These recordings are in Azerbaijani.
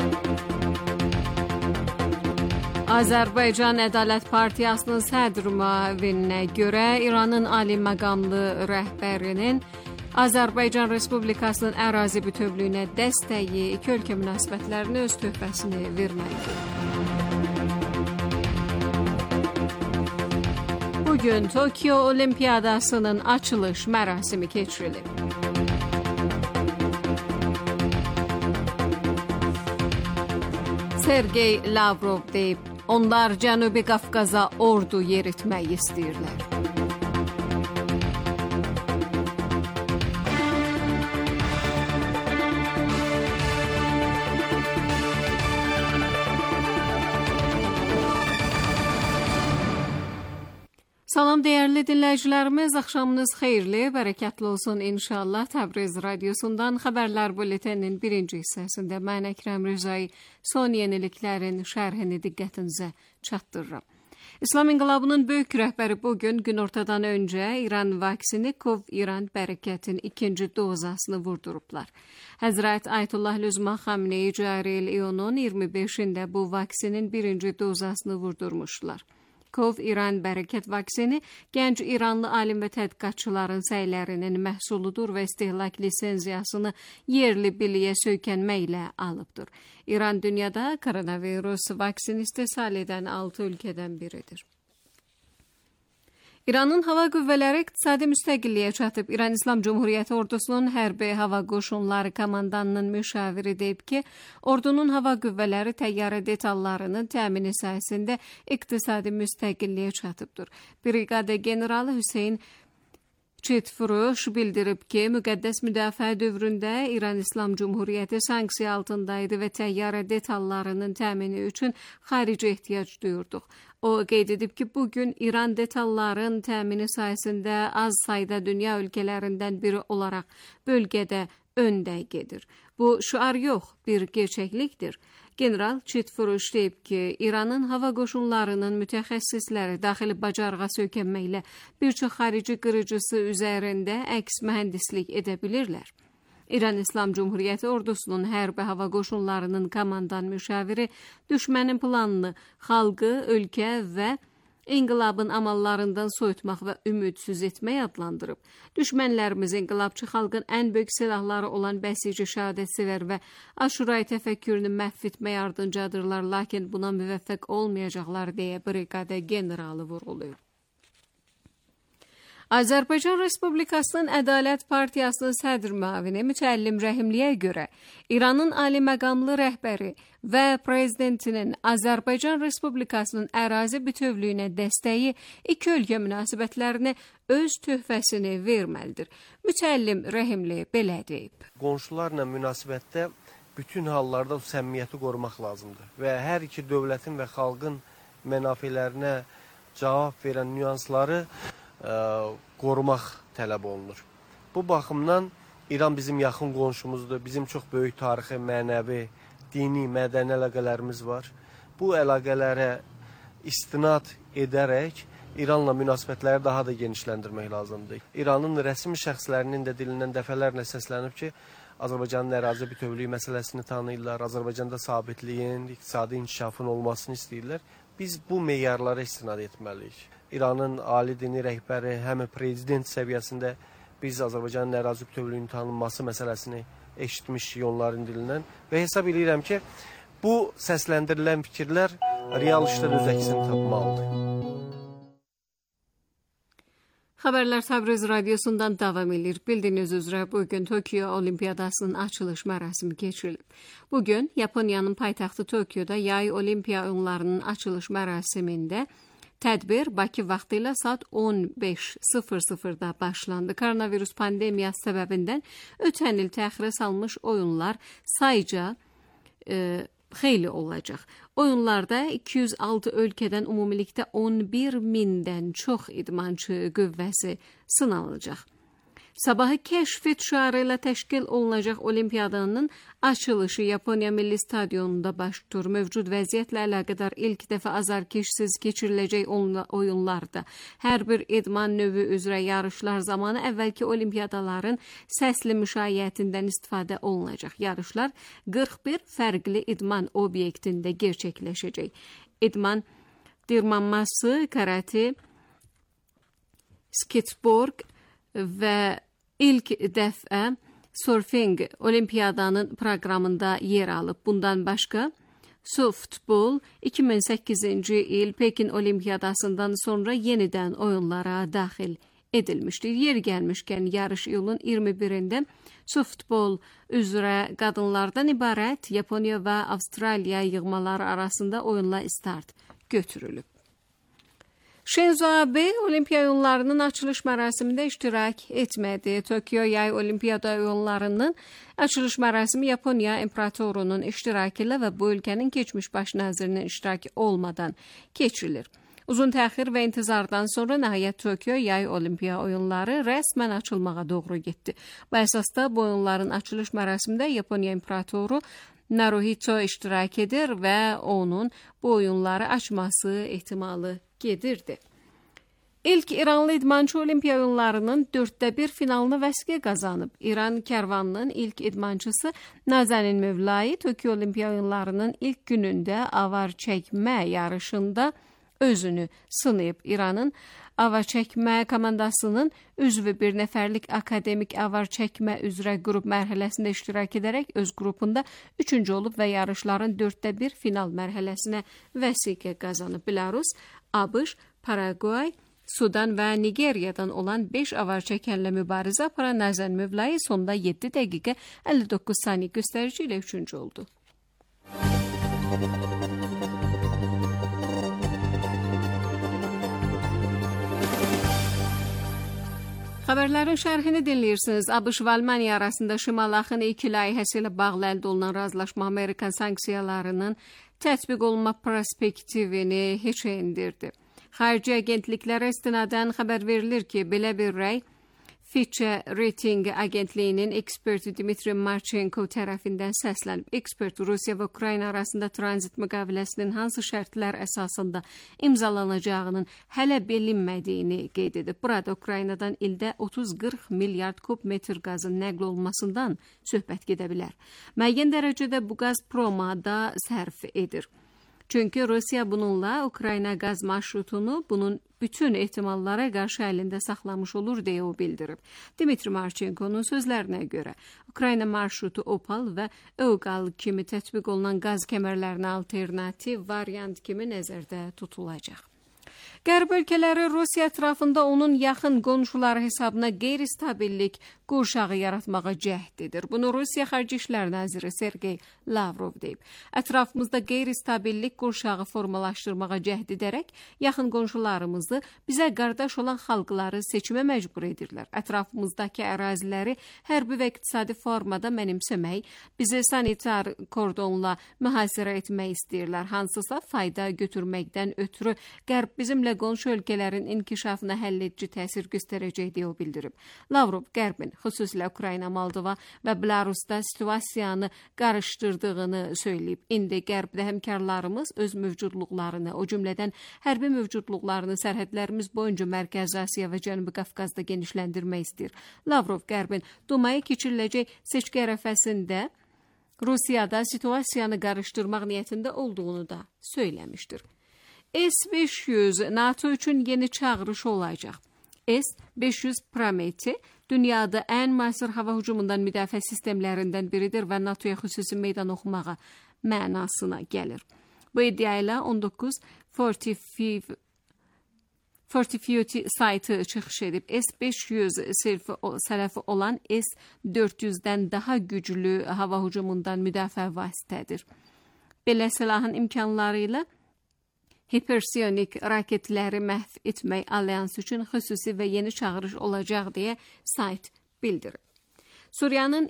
Azərbaycan Ədalət Partiyasının sədr müavininə görə İranın ali məqamlı rəhbərinin Azərbaycan Respublikasının ərazi bütövlüyünə dəstəyi iki ölkə münasibətlərini öz töhfəsini verməlidir. Bugün Tokyo Olimpiyadasının açılış mərasimi keçirilib. Sergey Lavrov deyib, onlar Cənubi Qafqaza ordu yeritmək istəyirlər. Salam dəyərli dinləyicilərimiz, axşamınız xeyirli, bərəkətli olsun inşallah. Təbriz radiosundan xəbərlər bülteninin birinci hissəsində mən Əkrəm Rızay son yeniliklərin şərhini diqqətinizə çatdırıram. İslam İnqilabının böyük rəhbəri bugün günortadan öncə İran vaksini Kov-İran Bərəkətin ikinci dozasını vurdurublar. Həzrət Ayətullah Lüzma Xamneyi cari iyunun 25-də bu vaksinin birinci dozasını vurdurmuşlar. Kov-İran Bərəkət vaksini gənc İranlı alim və tədqiqatçıların səylərinin məhsuludur və istehlak lisenziyasını yerli biliyə söykənməklə alıbdır. İran dünyada koronavirus vaksini istehsal edən 6 ölkədən biridir. İranın hava qüvvələri iqtisadi müstəqilliyə çatıb. İran İslam Cumhuriyyəti ordusunun hərbi hava qoşunları komandanının müşaviri deyib ki, ordunun hava qüvvələri təyyarə detallarının təmini sayəsində iqtisadi müstəqilliyə çatıbdır. Briqada generalı Hüseyn Çetfuruş bildirib ki, müqəddəs müdafiə dövründə İran İslam Cumhuriyyəti sanksiya altındaydı və təyyarə detallarının təmini üçün xarici ehtiyac duyurduq. O qeyd edib ki, bugün İran detalların təmini sayəsində az sayda dünya ölkələrindən biri olaraq bölgədə öndə gedir. Bu şüar yox, bir gerçəklikdir. General Çetfuruş deyib ki, İranın hava qoşunlarının mütəxəssisləri daxili bacarığa söykənməklə bir çox xarici qırıcısı üzərində əks mühəndislik edə bilirlər. İran İslam Cumhuriyyəti ordusunun hərbi hava qoşunlarının komandan müşaviri düşmənin planını xalqı, ölkə və İnqilabın amallarından soyutmaq və ümidsiz etmək adlandırıb. Düşmənlərimiz inqilabçı xalqın ən böyük silahları olan bəsici şəhadətsevər və aşuray təfəkkürünü məhv etmək ardıncadır, lakin buna müvəffəq olmayacaqlar deyə briqada generalı vurğulayıb. Azərbaycan Respublikasının Ədalət Partiyasının sədr müavini Mütəllim Rəhimliyə görə İranın ali məqamlı rəhbəri və prezidentinin Azərbaycan Respublikasının ərazi bütövlüyünə dəstəyi iki ölkə münasibətlərinə öz töhfəsini verməlidir. Mütəllim Rəhimli belə deyib. Qonşularla münasibətdə bütün hallarda səmimiyyəti qorumaq lazımdır və hər iki dövlətin və xalqın mənafələrinə cavab verən nüansları qorumaq tələb olunur. Bu baxımdan İran bizim yaxın qonşumuzdur. Bizim çox böyük tarixi, mənəvi, dini, mədəni əlaqələrimiz var. Bu əlaqələrə istinad edərək İranla münasibətləri daha da genişləndirmək lazımdır. İranın rəsmi şəxslərinin də dilindən dəfələrlə səslənib ki, Azərbaycanın ərazi bütövlüyü məsələsini tanıyırlar, Azərbaycanda sabitliyin, iqtisadi inkişafın olmasını istəyirlər. Biz bu meyarlara istinad etməliyik. İranın ali dini rəhbəri, həm prezident səviyyəsində biz Azərbaycanın ərazi bütövlüyünün tanınması məsələsini eşitmişik onların dilindən və hesab edirəm ki, bu səsləndirilən fikirlər real işdə öz əksini tapmalıdır. Xəbərlər Təbriz radiosundan davam edir. Bildiyiniz üzrə bugün Tokyo Olimpiyadasının açılış mərasimi keçirilib. Bugün Yaponiyanın paytaxtı Tokyoda yay olimpiya oyunlarının açılış mərasimində tədbir Bakı vaxtı ilə saat 15:00-da başlandı. Koronavirus pandemiyası səbəbindən ötən il təxirə salmış oyunlar sayca xeyli olacaq. Oyunlarda 206 ölkədən ümumilikdə 11.000-dən çox idmançı qüvvəsi sınanılacaq. Sabahı kəşf şüarı ilə təşkil olunacaq olimpiyadanın açılışı Yaponiya Milli Stadionunda baş tutur. Mövcud vəziyyətlə əlaqədar ilk dəfə azarkeşsiz keçiriləcək oyunlarda hər bir idman növü üzrə yarışlar zamanı əvvəlki olimpiyadaların səsli müşayiətindən istifadə olunacaq. Yarışlar 41 fərqli idman obyektində gerçəkləşəcək. İdman dırmanması, karate, skateboard və İlk dəfə surfing olimpiyadanın proqramında yer alıb. Bundan başqa softball 2008-ci il Pekin olimpiyadasından sonra yenidən oyunlara daxil edilmişdir. Yer gəlmişkən yarış iyulun 21-də softball üzrə qadınlardan ibarət Yaponiya və Avstraliya yığmaları arasında oyunla start götürülüb. Shinzo Abe Olimpiya oyunlarının açılış mərasimində iştirak etmədi. Tokyo Yay Olimpiyada oyunlarının açılış mərasimi Yaponiya imperatorunun iştirakı ilə və bu ölkənin keçmiş baş nazirinin iştirakı olmadan keçirilir. Uzun təxir və intizardan sonra nəhayət Tokyo Yay Olimpiya oyunları rəsmən açılmağa doğru getdi. Bu əsasda bu oyunların açılış mərasimində Yaponiya imperatoru Naruhito iştirak edir və onun bu oyunları açması ehtimalı gedirdi. İlk İranlı idmançı olimpiya oyunlarının 1/4 finalını vəsqə qazanıb. İran kərvanının ilk idmançısı Nazanin Mövlai Tokyo olimpiya oyunlarının ilk günündə avar çəkmə yarışında özünü sınayıb. İranın avar çəkmə komandasının üzvü bir nəfərlik akademik avar çəkmə üzrə qrup mərhələsində iştirak edərək öz qrupunda 3-cü olub və yarışların 1/4 final mərhələsinə vəsiqə qazanıb. Belarus, ABŞ, Paraguay, Sudan və Nigeriyadan olan 5 avar çəkənlə mübarizə aparan Nazan Mövlai sonda 7 dəqiqə 59 saniyə göstərici ilə 3-cü oldu. Xəbərlərin şərhini dinləyirsiniz. ABŞ və Almaniya arasında Şimal Axını 2 layihəsi ilə bağlı əldə olunan razılaşma Amerikan sanksiyalarının tətbiq olunma perspektivini heç endirdi. Xarici agentliklərə istinadən xəbər verilir ki, belə bir rəy Fitch Rating agentliyinin eksperti Dmitri Marchenko tərəfindən səslənib. Ekspert Rusiya və Ukrayna arasında tranzit müqaviləsinin hansı şərtlər əsasında imzalanacağının hələ bilinmədiyini qeyd edib. Burada Ukraynadan ildə 30-40 milyard kub metr qazın nəql olmasından söhbət gedə bilər. Müəyyən dərəcədə bu qaz promada sərf edir. Çünki Rusiya bununla Ukrayna qaz marşrutunu bunun bütün ehtimallara qarşı əlində saxlamış olur deyə o bildirib. Dmitri Marchenko'nun sözlərinə görə Ukrayna marşrutu Opal və Eugal kimi tətbiq olunan qaz kəmərlərinə alternativ variant kimi nəzərdə tutulacaq. Qərb ölkələri Rusiya ətrafında onun yaxın qonşuları hesabına qeyri-stabillik qurşağı yaratmağa cəhd edir. Bunu Rusiya Xarici İşlər Naziri Sergey Lavrov deyib. Ətrafımızda qeyri-stabillik qurşağı formalaşdırmağa cəhd edərək yaxın qonşularımızı, bizə qardaş olan xalqları seçimə məcbur edirlər. Ətrafımızdakı əraziləri hərbi və iqtisadi formada mənimsəmək, bizi sanitar kordonla mühasirə etmək istəyirlər. Hansısa fayda götürməkdən ötürü Qərb bizimlə qonşu ölkələrin inkişafına həlledici təsir göstərəcək deyə o bildirib. Lavrov Qərbin xüsusilə Ukrayna, Moldova və Belarusda situasiyanı qarışdırdığını söyləyib. İndi Qərbdə həmkarlarımız öz mövcudluqlarını, o cümlədən hərbi mövcudluqlarını sərhədlərimiz boyunca Mərkəzi Asiya və Cənubi Qafqazda genişləndirmək istəyir. Lavrov Qərbin Dumaya keçiriləcək seçki ərəfəsində Rusiyada situasiyanı qarışdırmaq niyyətində olduğunu da söyləmişdir. S-500 NATO üçün yeni çağırış olacaq. S-500 Prometi dünyada ən müasir hava hücumundan müdafiə sistemlərindən biridir və NATOya xüsusi meydan oxumağa mənasına gəlir. Bu iddia ilə 19 Fortify saytı çıxış edib. S-500 sələfi olan S-400-dən daha güclü hava hücumundan müdafiə vasitədir. Belə silahın imkanları ilə hipersionik raketləri məhv etmək alyans üçün xüsusi və yeni çağırış olacaq deyə sayt bildirir. Suriyanın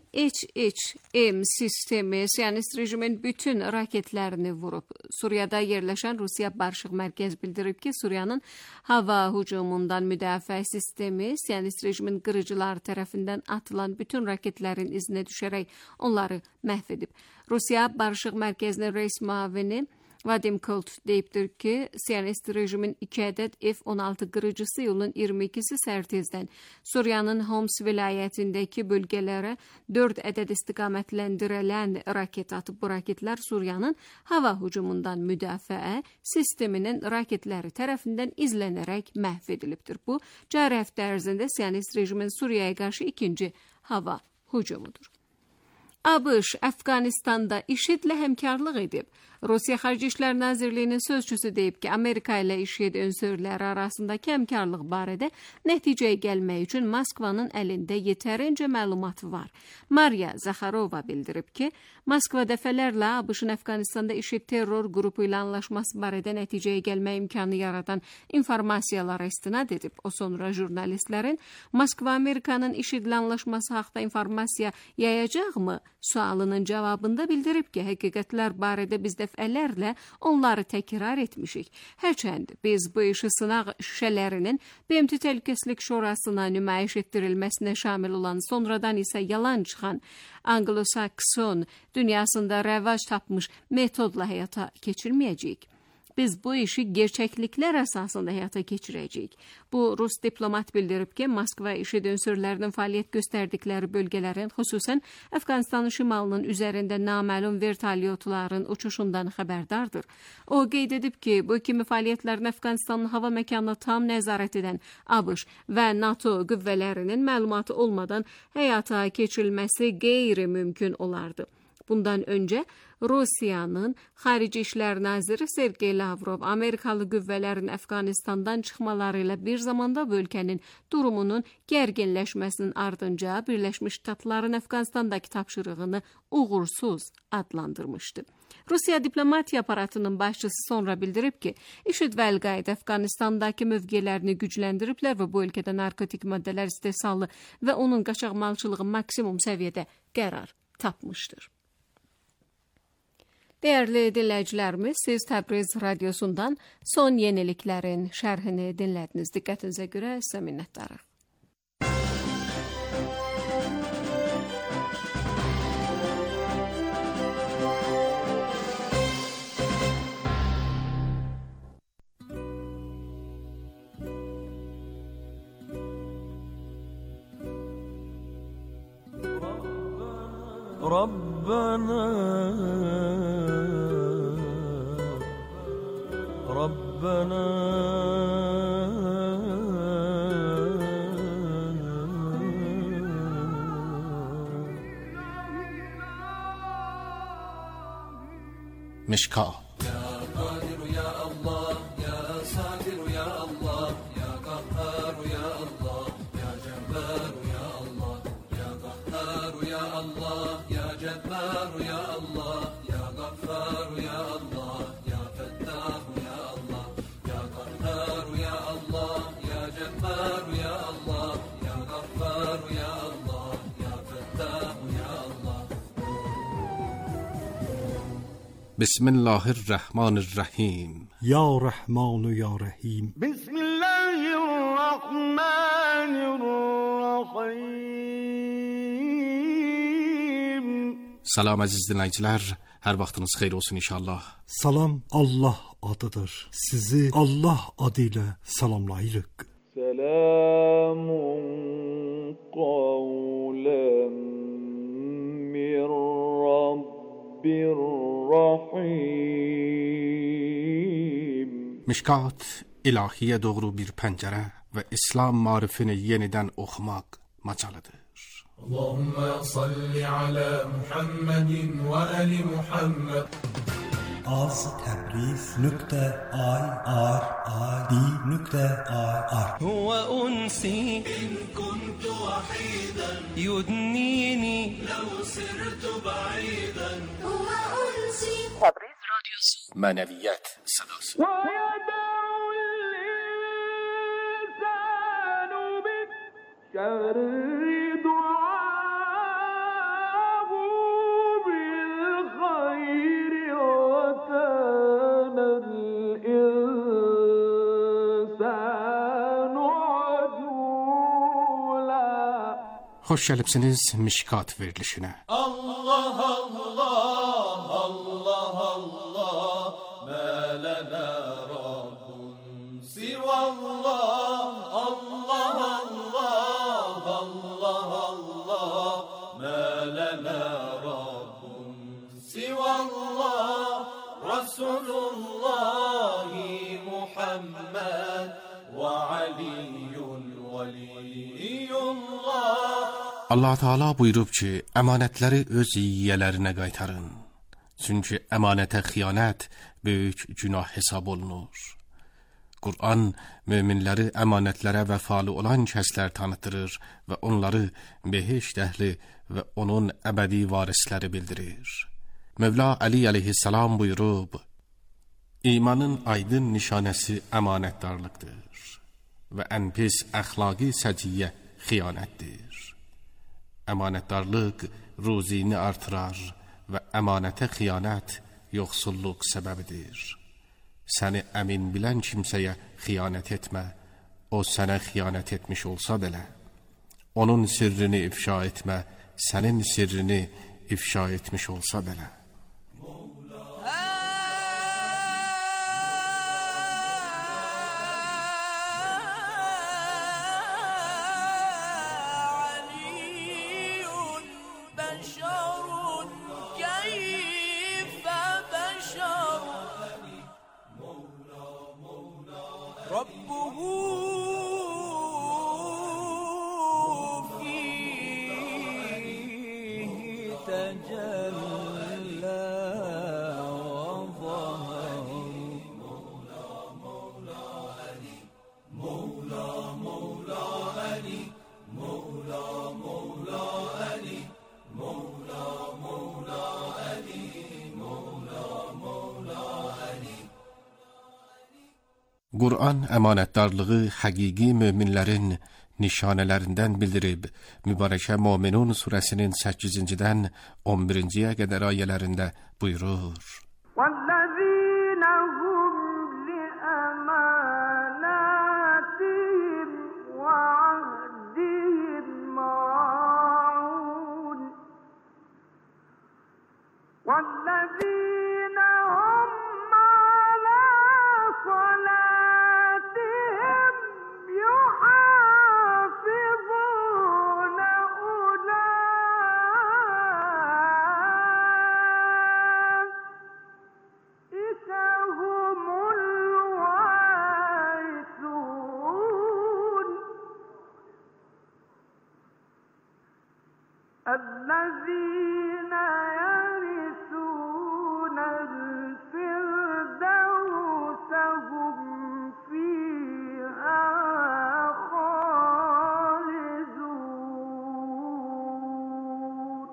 HHM sistemi Siyonist rejimin bütün raketlərini vurub. Suriyada yerləşən Rusiya Barışıq Mərkəz bildirib ki, Suriyanın hava hücumundan müdafiə sistemi Siyonist rejimin qırıcıları tərəfindən atılan bütün raketlərin izinə düşərək onları məhv edib. Rusiya Barışıq Mərkəzinin reis müavini Vadim Kolt deyibdir ki, Siyonist rejimin 2 ədəd F-16 qırıcısı yolun 22'si sərtezdən Suriyanın Homs vilayətindəki bölgələrə 4 ədəd istiqamətləndirilən raket atıb. Bu raketlər Suriyanın hava hücumundan müdafiə sisteminin raketləri tərəfindən izlənərək məhv edilibdir. Bu, cari həftə ərzində Siyonist rejimin Suriyaya qarşı ikinci hava hücumudur. ABŞ Əfqanistanda IŞİD-lə həmkarlıq edib. Rusiya Xarici İşlər Nazirliyinin sözçüsü deyib ki, Amerika ilə IŞİD ünsürləri arasındakı həmkarlıq barədə nəticəyə gəlmək üçün Moskvanın əlində yetərincə məlumat var. Mariya Zakharova bildirib ki, Moskva dəfələrlə ABŞ-ın Əfqanistanda IŞİD terror qrupu ilə anlaşması barədə nəticəyə gəlmək imkanı yaradan informasiyalara istinad edib. O sonra jurnalistlərin Moskva Amerikanın IŞİD-lə anlaşması haqda informasiya yayacaqmı sualının cavabında bildirib ki, həqiqətlər barədə biz dəfələrlə onları təkrar etmişik. Hərçənd biz bu işi sınaq şüşələrinin BMT Təhlükəsizlik Şurasına nümayiş etdirilməsinə şamil olan, sonradan isə yalan çıxan Anglo-Sakson dünyasında rəvac tapmış metodla həyata keçirməyəcəyik. Biz bu işi gerçəkliklər əsasında həyata keçirəcəyik. Bu, Rus diplomat bildirib ki, Moskva IŞİD ünsürlərinin fəaliyyət göstərdikləri bölgələrin, xüsusən Əfqanistanın şimalının üzərində naməlum vertolyotların uçuşundan xəbərdardır. O qeyd edib ki, bu kimi fəaliyyətlərin Əfqanistanın hava məkanına tam nəzarət edən ABŞ və NATO qüvvələrinin məlumatı olmadan həyata keçirilməsi qeyri-mümkün olardı. Bundan öncə Rusiyanın Xarici İşlər Naziri Sergey Lavrov Amerikalı qüvvələrin Əfqanistandan çıxmaları ilə bir zamanda bölgənin durumunun gərginləşməsinin ardınca Birləşmiş Ştatların Əfqanistandakı tapşırığını uğursuz adlandırmışdı. Rusiya diplomatiya aparatının başçısı sonra bildirib ki, IŞİD və Əl-Qaida Əfqanistandakı mövqelərini gücləndiriblər və bu ölkədə narkotik maddələr istehsalı və onun qaçaqmalçılığı maksimum səviyyədə qərar tapmışdır. Değerli dinləyicilərimiz, siz Təbriz Radyosu'ndan son yeniliklərin şərhini dinlədiniz. Diqqətinizə görə sizə minnətdarıq. ربنا مشکا بسم الله الرحمن الرحیم یا رحمان و یا رحیم. بسم الله الرحمن الرحیم. Salam əziz dinləyicilər, hər vaxtınız xeyir olsun inşallah. Salam Allah adıdır. Sizi Allah adıyla salamlayırıq. Selamun qavlan min Rabbir Rahim. Mişkat ilahiyə doğru bir pəncərə və İslam marifini yenidən oxumaq macalıdır. Allahümme salli ala Muhammedin ve ali Muhammed. az.tabriz.ir هو أنسي إن كنت وحيدا يدنيني لو سرت بعيدا هو أنسي تبريز راديو Mənəviyyət sədası. ويدعو الإنسان بالشر دعاءه Xoş gəlibsiniz Mişkat verilişinə. Allah Allah Allah Allah ma lana rabbun sivallah Allah Allah Allah Allah ma lana rabbun sivallah Resulullah Muhammed ve Aliyyun veliyullah. Allah Teala buyurub ki, əmanətləri öz yiyələrinə qaytarın. Çünki əmanətə xəyanət böyük günah hesab olunur. Qur'an möminləri əmanətlərə vəfalı olan kəslər tanıtırır və onları behişt əhli və onun əbədi varisləri bildirir. Mövla Ali əleyhissalam buyurub, İmanın aydın nişanəsi əmanətdarlıqdır və ən pis əxlaqi səciyyə xəyanətdir. Əmanətdarlıq ruzini artırar və əmanətə xəyanət yoxsulluq səbəbidir. Səni əmin bilən kimsəyə xəyanət etmə, o sənə xəyanət etmiş olsa belə. Onun sirrini ifşa etmə, sənin sirrini ifşa etmiş olsa belə. Qur'an əmanətdarlığı həqiqi möminlərin nişanələrindən bildirib, mübarəkə Möminun surəsinin 8-dən 11-yə qədər ayələrində buyurur. الذين يرثون الفردوس هم فيها خالدون.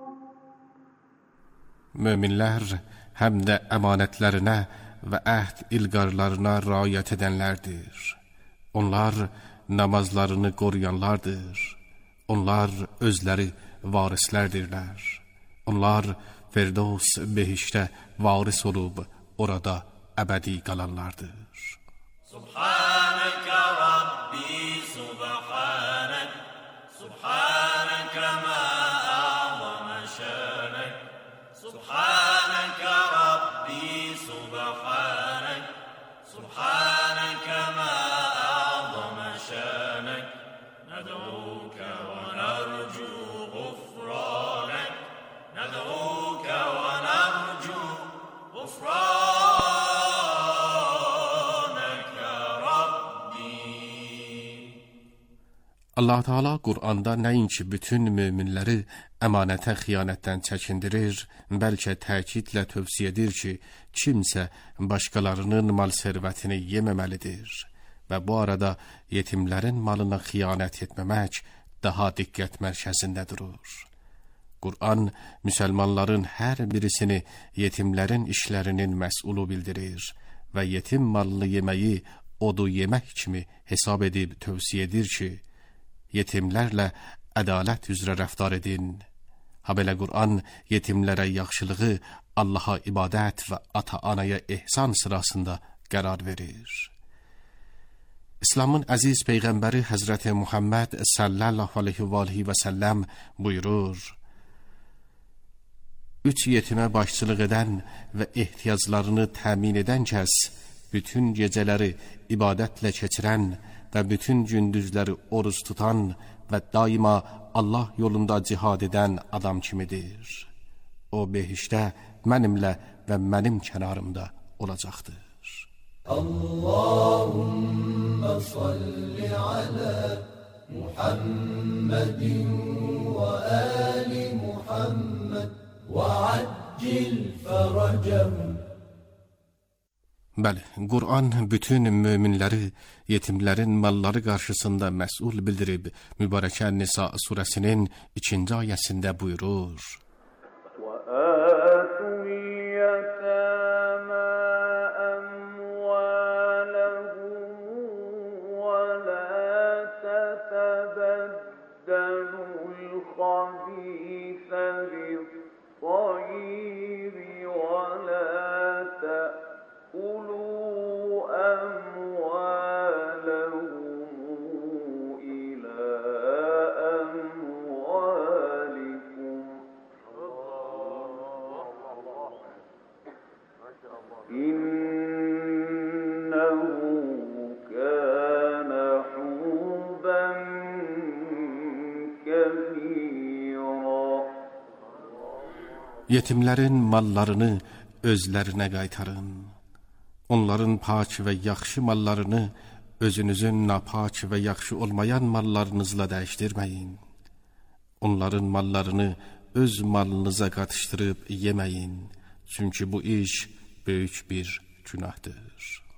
Möminlər həm də əmanətlərinə və əhd ilqarlarına riayət edənlərdir. Onlar namazlarını qoruyanlardır. Onlar özləri varislərdirlər. Onlar Firdevs behiştə varis olub orada əbədi qalanlardır. Subhanəkə Rabbi subhanək, subhanəkə mə a'zamə şənək, subhanəkə Rabbi subhanək, subhanəkə mə a'zamə şənək, nəd'ukə və nərcu غفرانك ندعوك ونرجو غفرانك ربي. Allah Teala Qur'anda nəinki bütün möminləri əmanətə xəyanətdən çəkindirir, bəlkə təkidlə tövsiyə edir ki, kimsə başqalarının mal sərvətini yeməməlidir və bu arada yetimlərin malına xəyanət etməmək daha diqqət mərkəzində durur. Qur'an müsəlmanların hər birisini yetimlərin işlərinin məsulü bildirir və yetim malını yeməyi odu yemək kimi hesab edib tövsiyə edir ki, yetimlərlə ədalət üzrə rəftar edin. Habelə Qur'an yetimlərə yaxşılığı Allaha ibadət və ata-anaya ehsan sırasında qərar verir. İslamın əziz peyğəmbəri Həzrət Muhammed sallallahu aleyhi və alihi və səlləm buyurur: 3 yetimə başçılıq edən və ehtiyaclarını təmin edən kəs, bütün gecələri ibadətlə keçirən və bütün gündüzləri oruç tutan və daima Allah yolunda cihad edən adam kimidir. O behişdə mənimlə və mənim kənarımda olacaqdır. Allahümme salli ala Muhammedin ve ali Muhammed ve accil feracahum. Bəli, Qur'an bütün möminləri, yetimlərin malları qarşısında məsul bildirib, Mübarəkə Nisa surəsinin 2-ci ayəsində buyurur: Yetimlərin mallarını özlərinə qaytarın. Onların pak və yaxşı mallarını özünüzün napak və yaxşı olmayan mallarınızla dəyişdirməyin. Onların mallarını öz malınıza qatışdırıb yeməyin. Çünki bu iş böyük bir günahdır.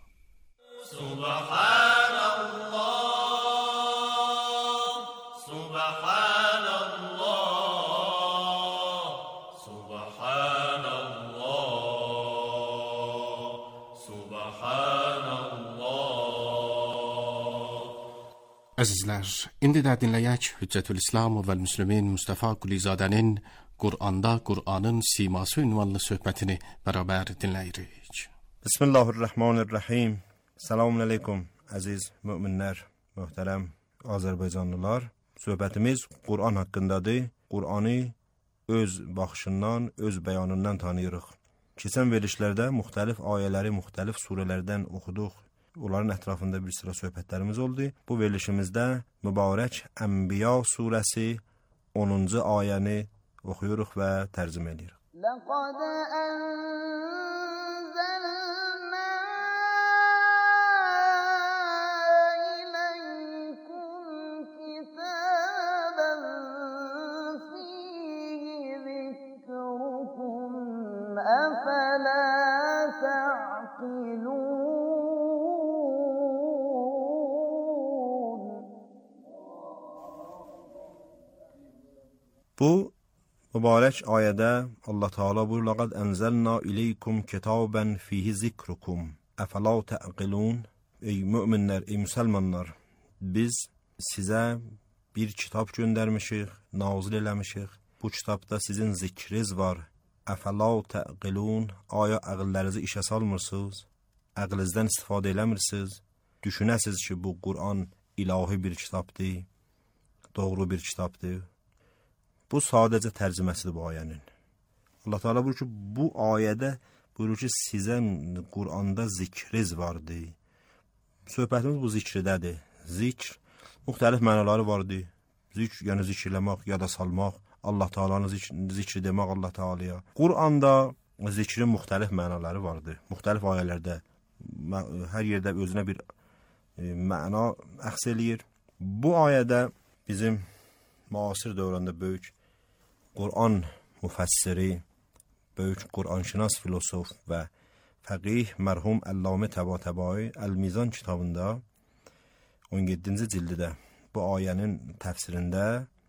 Subhanallah, Subhanallah, Subhanallah, Subhanallah. Əzizlər, indi də dinləyək Hüccətül İslam və Müslümin Mustafa Qulizadənin Qur'anda Qur'anın siması ünvanlı söhbətini bərabər dinləyirik. Bismillahirrahmanirrahim. Selamun aleyküm əziz müminlər, möhtərəm Azərbaycanlılar. Söhbətimiz Qur'an haqqındadır. Qur'anı öz baxışından, öz bəyanından tanıyırıq. Keçən verilişlərdə müxtəlif ayələri, müxtəlif surələrdən oxuduq. Onların ətrafında bir sıra söhbətlərimiz oldu. Bu verilişimizdə mübarək Ənbiya surəsi 10-cu ayəni oxuyuruq və tərcümə edirik. لقد أنزلنا إليكم كتابا فيه ذكركم أفلا تعقلون. Bu mübarək ayədə Allah Teala buyurur: "Laqad enzelna ileykum kitaben fihi zikrukum. Efela ta'qilun?" Ey möminlər, ey müsəlmanlar, biz sizə bir kitab göndərmişik, nazil eləmişik. Bu kitabda sizin zikriniz var. Efela ta'qilun? Aya ağıllarınızı işə salmırsınız? Ağlınızdan istifadə eləmirsiniz? Düşünəsiz ki, bu Qur'an ilahi bir kitabdır, doğru bir kitabdır. Bu sadəcə tərcüməsidir bu ayənin. Allah Teala buyurur ki, bu ayədə buyurur ki, sizə Qur'anda zikriniz vardır. Söhbətimiz bu zikrdədir. Zikr müxtəlif mənaları vardır. Zikr, yəni zikirləmək, yada salmaq, Allah Teala'nın zikri demək Allah Teala'ya. Qur'anda zikrin müxtəlif mənaları vardır. Müxtəlif ayələrdə hər yerdə özünə bir məna əxs eləyir. Bu ayədə bizim müasir dövrəndə böyük Qur'an müfəssiri, böyük Qur'anşünas filosof və fəqih mərhum Əllamə Təbatəbai Əl-Mizan kitabında 17-ci cildidə bu ayənin təfsirində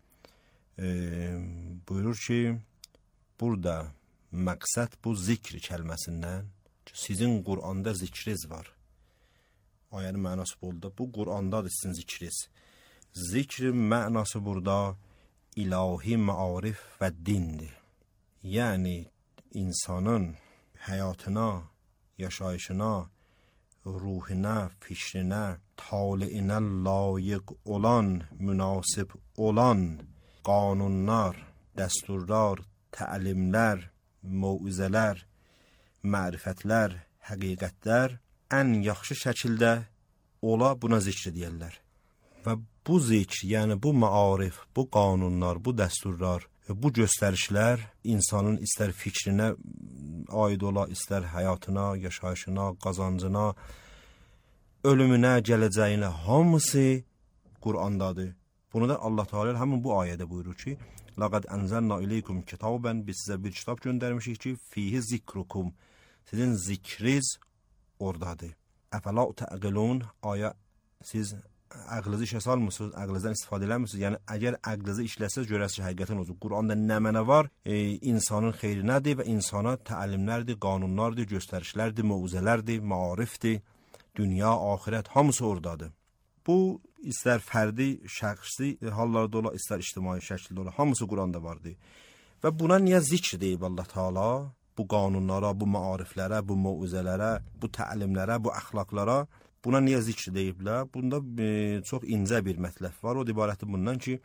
buyurur ki, burada məqsəd bu zikr kəlməsindən, sizin Qur'anda zikriniz var. Ayənin mənası bolda, bu Qur'andadır sizin zikriniz. Zikrin mənası burada ilahi maarif və dindir. Yəni insanın həyatına, yaşayışına, ruhuna, fikrinə, taleyinə layiq olan, münasib olan qanunlar, dəsturlar, təlimlər, mövizələr, mərifətlər, həqiqətlər ən yaxşı şəkildə ola buna zikr edərlər. Və bu zikr, yəni bu maarif, bu qanunlar, bu dəsturlar, bu göstərişlər insanın istər fikrinə aid ola, istər həyatına, yaşayışına, qazancına, ölümünə, gələcəyinə, hamısı Qur'andadır. Bunu da Allah Teala həmin bu ayədə buyurur ki, laqad anzalna ileykum kitaban, biz sizə bir kitab göndərmişik ki, fihi zikrukum, sizin zikriniz oradadır. Əfəla təqilun, aya siz əqlinizi işə salmısınız, əqlinizdən istifadə eləmirsiniz. Yəni əgər əqlinizi işləsəz görəsiz ki, həqiqətən olsun. Quranda nə mənə var? İnsanın xeyrinədir və insana təlimlərdir, qanunlardır, göstərişlərdir, mövzələrdir, maarifdir, dünya, axirət hamısı oradadır. Bu istər fərdi, şəxsi hallarda ola, istər ictimai şəkildə ola, hamısı Quranda vardır. Və buna niyə zikr deyib Allah Teala? Bu qanunlara, bu maariflərə, bu mövzələrə, bu təlimlərə, bu əxlaqlara buna niyə zikr deyiblər? Bunda çox incə bir mətləb var. O ibarətdir bundan ki,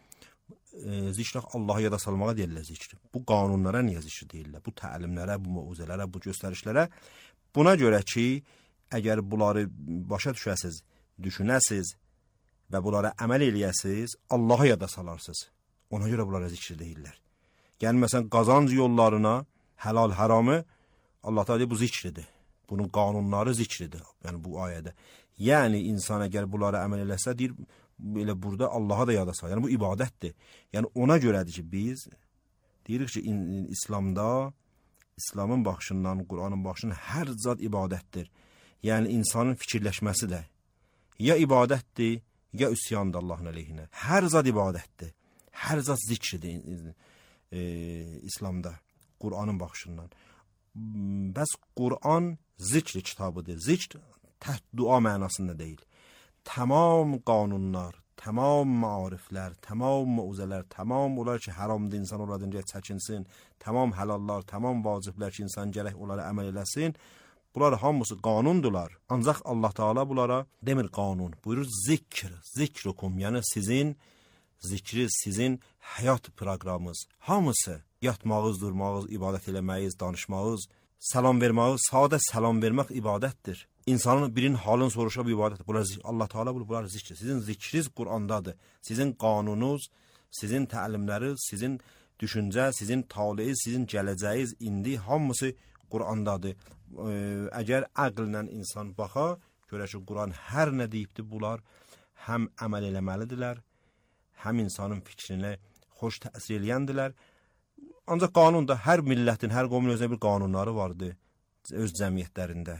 zikr Allahı yada salmağa deyirlər zikr. Bu qanunlara niyə zikr deyirlər? Bu təlimlərə, bu mövzələrə, bu göstərişlərə. Buna görə ki, əgər bunları başa düşəsiz, düşünəsiz və bunlara əməl eləyəsiz, Allahı yada salarsınız. Ona görə bunlara zikr deyirlər. Yəni, məsələn, qazanc yollarına, həlal, haramı, Allah da deyir, bu zikridir. Bunun qanunları zikridir, yəni bu ayədə. Yəni, insan əgər bunlara əməl eləsə, deyir, elə burada Allaha da yada salır. Yəni, bu ibadətdir. Yəni, ona görədir ki, biz deyirik ki, İslamda, İslamın baxışından, Qur'anın baxışından hər zat ibadətdir. Yəni, insanın fikirləşməsi də ya ibadətdir, ya üsyandır Allahın əleyhinə. Hər zat ibadətdir. Hər zat zikridir İslamda, Qur'anın baxışından. Bəs Qur'an zikr kitabıdır. Zikr təhd dua mənasında deyil. Tamam qanunlar, tamam maariflər, tamam mövzələr, tamam olar ki, haramdır, insan oradan çəkinsin, tamam həlallar, tamam vaciblər ki, insan gərək onlara əməl eləsin. Bunlar hamısı qanundurlar. Ancaq Allah Teala bunlara demir qanun. Buyurur zikr, zikrukum, yəni sizin zikri, sizin həyat proqramınız. Hamısı yatmağız, durmağız, ibadət eləməyiz, danışmağız, salam verməyiz. Sadə salam vermək ibadətdir. İnsanın birinin halını soruşa bu ibadətdir. Bunlar, Allah Teala bunlar zikr. Sizin zikriniz Qur'andadır. Sizin qanununuz, sizin təlimləriniz, sizin düşüncə, sizin taleyiz, sizin gələcəyiniz indi hamısı Qur'andadır. Əgər əqllə insan baxa, görə ki, Qur'an hər nə deyibdir bunlar, həm əməl eləməlidirlər, həm insanın fikrini xoş təsir eləyəndirlər. Ancaq qanun da hər millətin, hər qomun özünə bir qanunları vardı öz cəmiyyətlərində.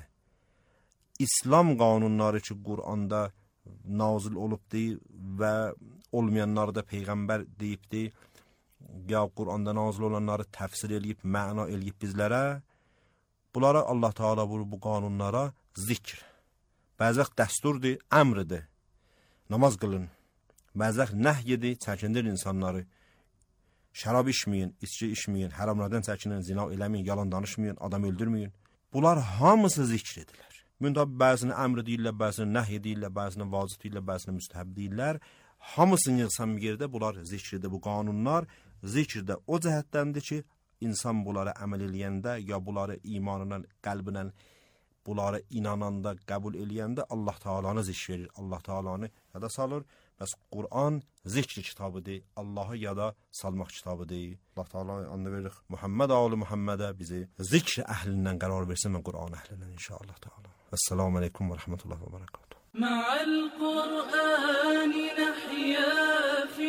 İslam qanunları ki, Qur'anda nazil olubdur və olmayanları da Peyğəmbər deyibdir, ya Qur'anda nazil olanları təfsir eləyib, məna eləyib bizlərə, bunlara Allah Teala bu qanunlara zikr. Bəzək dəsturdur, əmridir, namaz qılın. Bəzək nəhyidir, çəkindir insanları. Şərab içməyin, içki içməyin, haramlardan çəkinin, zina eləməyin, yalan danışmayın, adam öldürməyin. Bunlar hamısı zikr edilir. Müntəb bəzini əmr deyirlər, bəzini nəhy deyirlər, bəzini vacib deyirlər, bəzini müstəhəb deyirlər. Hamısını yığsan bir yerdə bunlar zikridir, bu qanunlar zikirdə o cəhətdəndir ki, insan bunlara əməl eləyəndə, ya bunları imanla, qəlbinə, bunları inananda, qəbul eləyəndə Allah Teala'nı zikr verir, Allah Teala'nı yada salır. Bəs Qur'an zikr kitabıdır, Allahı yada salmaq kitabıdır. Allah Teala anla verir, Muhammed alı Muhammedə bizi zikr əhlindən qərar versin və Qur'an əhlindən inşallah Teala. Vəssalamu aleykum və rəhmətullah və bərəkatuhu. Ma'al Qur'ani nahya fi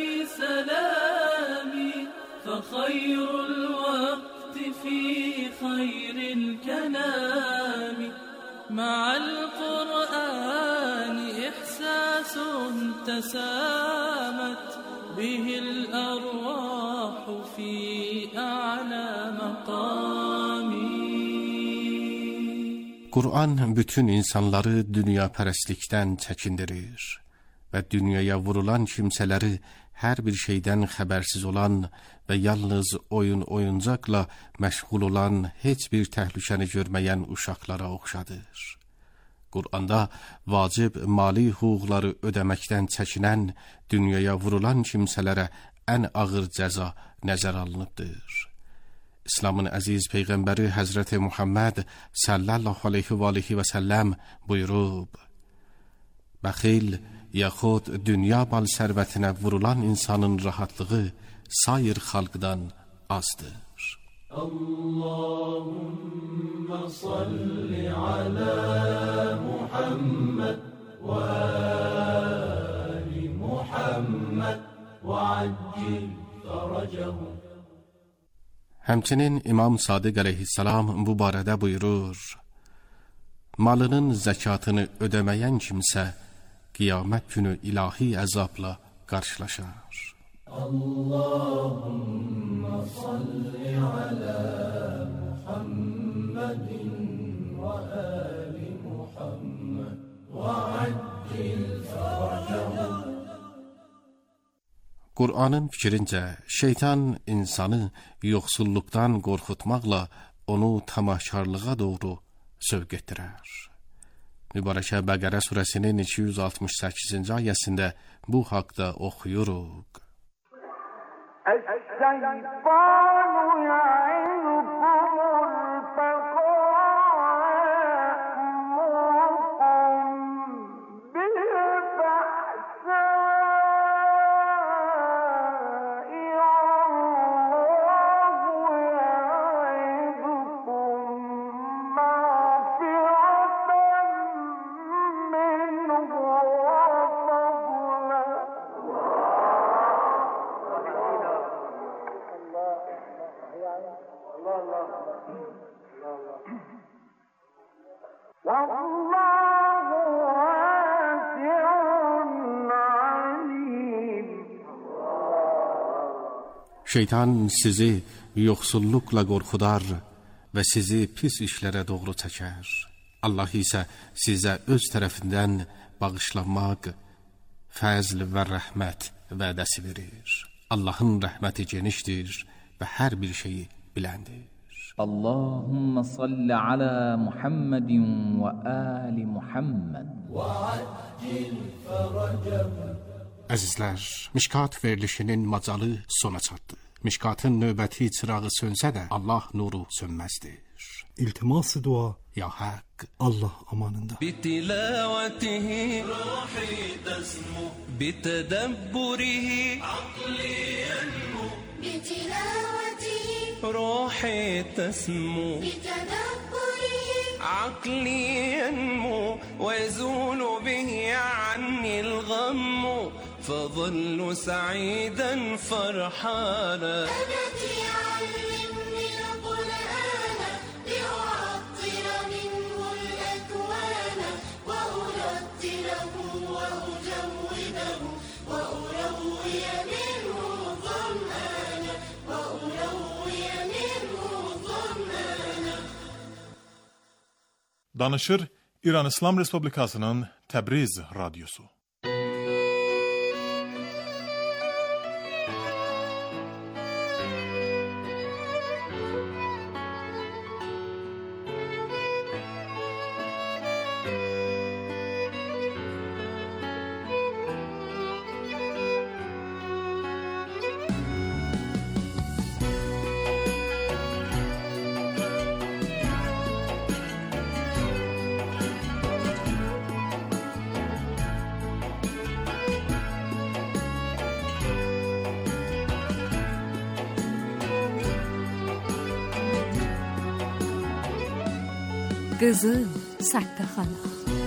salami fa khayrul vaqti fi khayril kalami ma'al Qur'ani ihsas تسامت به الأرواح في أعلى مقامي. Qur'an bütün insanları dünyapərəstlikdən çəkindirir və dünyaya vurulan kimsələri hər bir şeydən xəbərsiz olan və yalnız oyuncaqla məşğul olan heç bir təhlükəni görməyən uşaqlara oxşadır. Qur'anda vacib mali hüquqları ödəməkdən çəkinən, dünyaya vurulan kimsələrə ən ağır cəza nəzər alınıbdır. İslamın əziz peyğəmbəri Həzrəti Muhammed sallallahu aleyhi və səlləm buyurub: Bəxil yaxud dünya mal sərvətinə vurulan insanın rahatlığı sair xalqdan azdır. Allahümme salli ala Muhammed ve ali Muhammed ve accil feracahum. Həmçinin İmam Sadiq əleyhissalam bu barədə buyurur: Malının zəkatını ödəməyən kimsə qiyamət günü ilahi əzabla qarşılaşar. Allahümme salli ala Muhammedin ve ali Muhammed ve accil feracahum. Qur'anın fikrincə, şeytan insanı yoxsulluqdan qorxutmaqla onu tamaşarlığa doğru sövq etdirər. Mübarəkə Bəqərə surəsinin 268-ci ayəsində bu haqda oxuyuruq. Şeytan sizi yoxsulluqla qorxudar və sizi pis işlərə doğru çəkər. Allah isə sizə öz tərəfindən bağışlanmaq, fəzl və rəhmət vədəsi verir. Allahın rəhməti genişdir və hər bir şeyi biləndir. Allahümme salli ala Muhammedin ve ali Muhammed ve accil feracahum. Əzizlər, Mişkat verilişinin macalı sona çatdı. Mişkatın növbəti çırağı sönsə də Allah nuru sönməzdir. İltimas-ı dua Ya Hak, Allah amanında. Bitilawatihi ruhi tasmu, bitadabburihi aqli yanmu. Bitilawatihi ruhi tasmu, bitadabburihi aqli yanmu. Ve yazulu bihi anni al-ghammu. فظل سعيدا فرحانا أبتي علمني القرآن لأعطر منه الأكوان وأرتله وأجوده وأروي منه ظمآنا وأروي منه ظمآنا. Danışır İran İslam Respublikası'nın Təbriz Radyosu. Qızıl Səttəxana.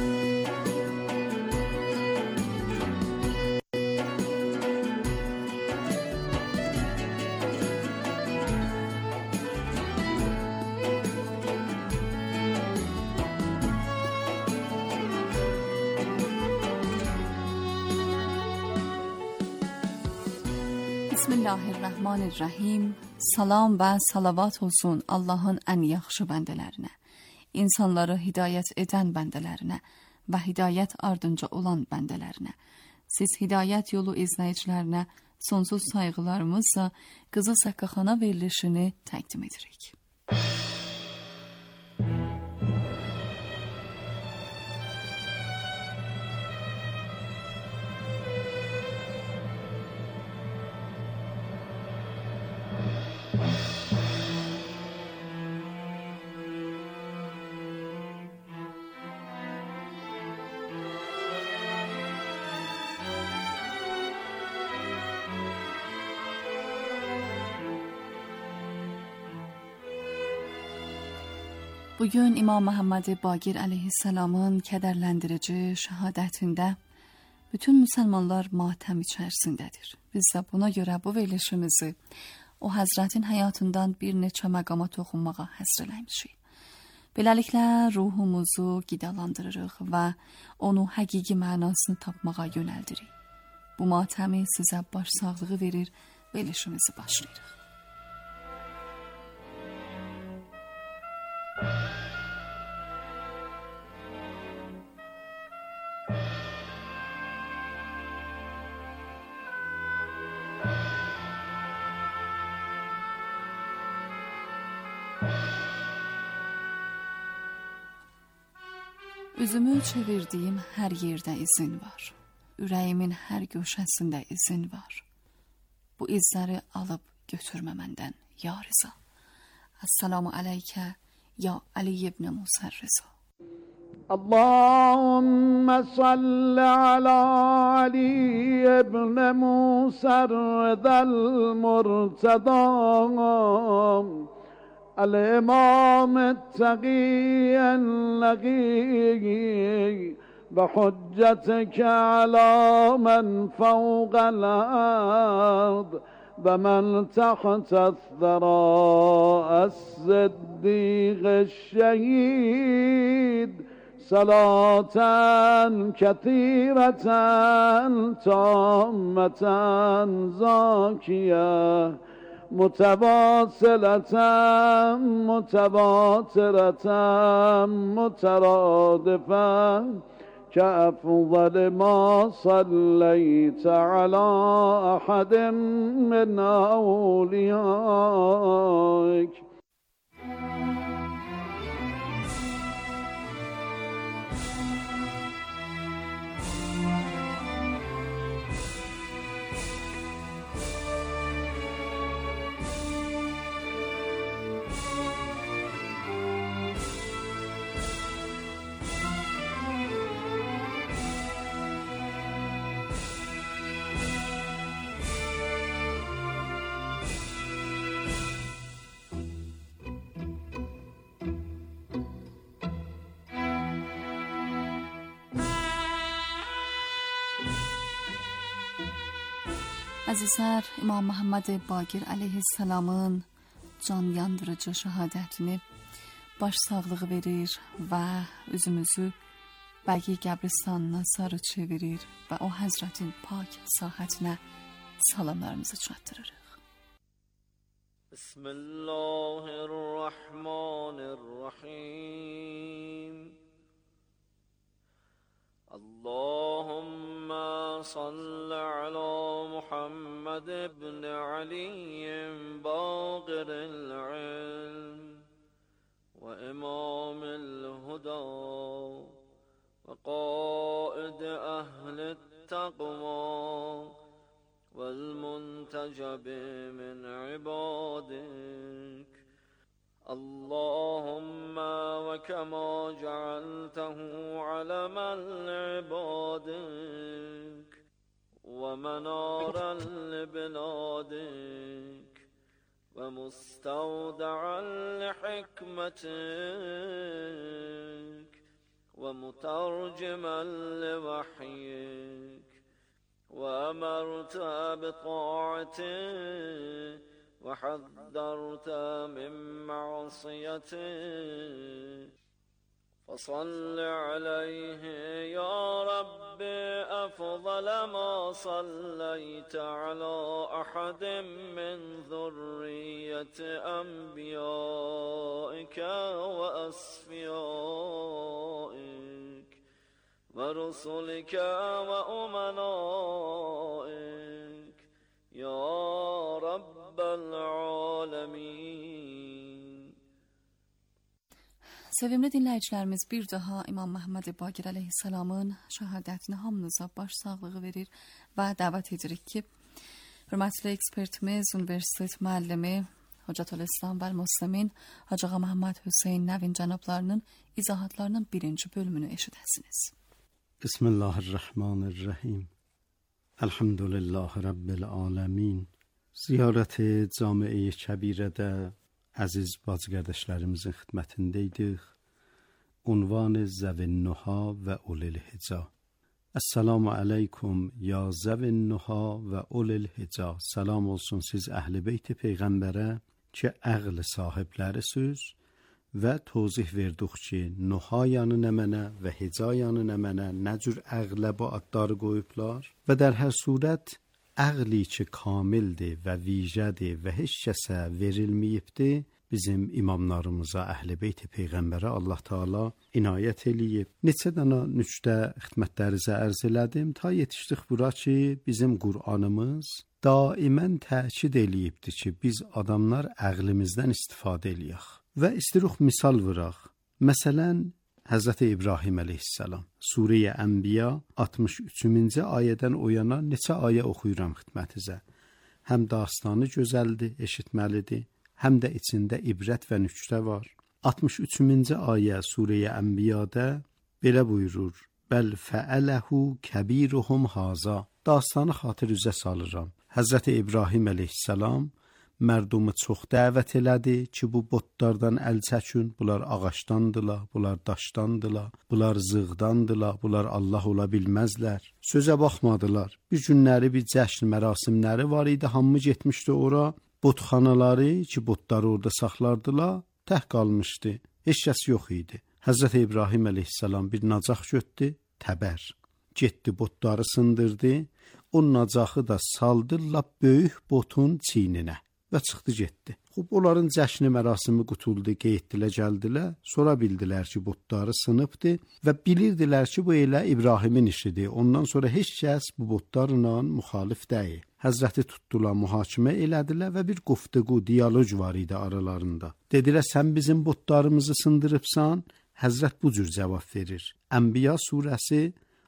Bismillahirrahmanirrahim. Salam və salavat olsun Allahın ən yaxşı bəndələrinə, insanları hidayət edən bəndələrinə və hidayət ardınca olan bəndələrinə. Siz hidayət yolu izləyicilərinə sonsuz sayğılarımızla Qızıl Səttəxana verilişini təqdim edirik. Bugün İmam Muhammed Baqir aleyhisselamın kədərləndirici şəhadətində bütün müsəlmanlar matəm içərisindədir. Biz də buna görə bu verilişimizi o Həzrətin həyatından bir neçə məqama toxunmağa həsr eləmişik. Beləliklə ruhumuzu qidalandırırıq və onu həqiqi mənasını tapmağa yönəldirik. Bu matəmi sizə baş sağlığı verir, verilişimizi başlayırıq. Üzümü çevirdiyim hər yerdə izin var. Ürəyimin hər göşəsində izin var. Bu izləri alıb götürmə məndən, ya Rıza. Assalamu aleykə, ya Ali ibn Musa Rıza. Allahümme salli ala Ali ibn Musa Rıda'l Murtadam. الإمام التقي النقي بحجتك على من فوق الأرض ومن تحت الثرى الصديق الشهيد صلاة كثيرة تامة زاكية متواصلة متواترة مترادفة كأفضل ما صليت على أحد من أوليائك. Əzizlər, İmam Muhammed Baqir aleyhisselamın can yandırıcı şəhadətini baş sağlığı verir və üzümüzü Bəqi qəbristanına sarı çevirir və o Həzrətin pak sahətinə salamlarımızı çatdırırıq. Bismillahirrahmanirrahim. اللهم صل على محمد بن علي باقر العلم وإمام الهدى وقائد أهل التقوى والمنتجب من عبادك اللهم وكما جعلته علما لعبادك ومنارا لبلادك ومستودعا لحكمتك ومترجما لوحيك وأمرت بطاعتك وحذرت من معصيته فصل عليه يا رب أفضل ما صليت على أحد من ذرية أنبيائك وأصفيائك ورسلك وأمنائك يا رب العالمين. Sevimli dinləyicilərimiz, bir daha İmam Muhammed Baqir aleyhisselamın şəhadətini hamınıza baş sağlığı verir və dəvət edirik ki, hörmətli ekspertimiz, universitet müəllimi, Hocatül-İslam və Müslimin Hacı Ağa Məhəmməd Hüseyn Nəvin cənablarının izahatlarının birinci bölümünü eşidəsiniz. Bismillahirrahmanirrahim. Elhamdülillahi Rabbil alemin. Ziyarət camiə-i kəbirədə Əziz bacı qardaşlarımızın xidmətindəydik. Unvan Zəvin-Nuha və Ulil-Hica. Esselamu aleykum ya Zəvin-Nuha və Ulil-Hica. Salam olsun siz Əhl-i Beyt Peyğəmbərə ki, əql sahiblərisiz və tozih verdik ki, Nuha yanı nə mənə və Hica yanı nə mənə nə cür əqlə bu adları qoyublar və در hər surət əqli ki kamildir və vicədir və heç kəsə verilməyibdir, bizim imamlarımıza, Əhl-i Beyt Peyğəmbərə Allah Taala inayət eləyib. Neçə dənə nüqtə xidmətlərinizə ərz elədim, ta yetişdik bura ki, bizim Qur'anımız daimən təkid eləyibdir ki, biz adamlar əqlimizdən istifadə eləyək. Və istəyirik misal vuraq. Məsələn, Həzrət İbrahim əleyhissalam, Surə Ənbiya 63-cü ayədən o yana neçə ayə oxuyuram xidmətinizə. Həm dastanı gözəldir, eşitməlidir, həm də içində ibrət və nüktə var. 63-cü ayə Surə Ənbiyada belə buyurur: Bəl fəələhu kəbiruhum haza. Dastanı xatir üzə salıram. Həzrət İbrahim əleyhissalam mərdumu çox dəvət elədi ki, bu botlardan əl çəkin, bunlar ağaçdandılar, bunlar daşdandılar, bunlar zığdandılar, bunlar Allah ola bilməzlər. Sözə baxmadılar. Bir günləri, bir cəşn mərasimləri var idi, hamı getmişdi ora. Botxanaları ki, botları orada saxlardılar, tək qalmışdı. Heç kəs yox idi. Həzrət İbrahim əleyhissalam bir nacaq götdü, təbər. Getdi, botları sındırdı, o nacaxı da saldı lap böyük botun çiyninə. Və çıxdı getdi. Xub, onların cəşni mərasimi qutuldu, qeyddilə, gəldilər, sonra bildilər ki, botları sınıbdı və bilirdilər ki, bu elə İbrahimin işidir. Ondan sonra heç kəs bu botlarla müxalif deyil. Həzrəti tutdular, mühakimə elədilər və bir quftuğu, diyaloq var idi aralarında. Dedilər, sən bizim botlarımızı sındırıbsan? Həzrət bu cür cavab verir. Ənbiya surəsi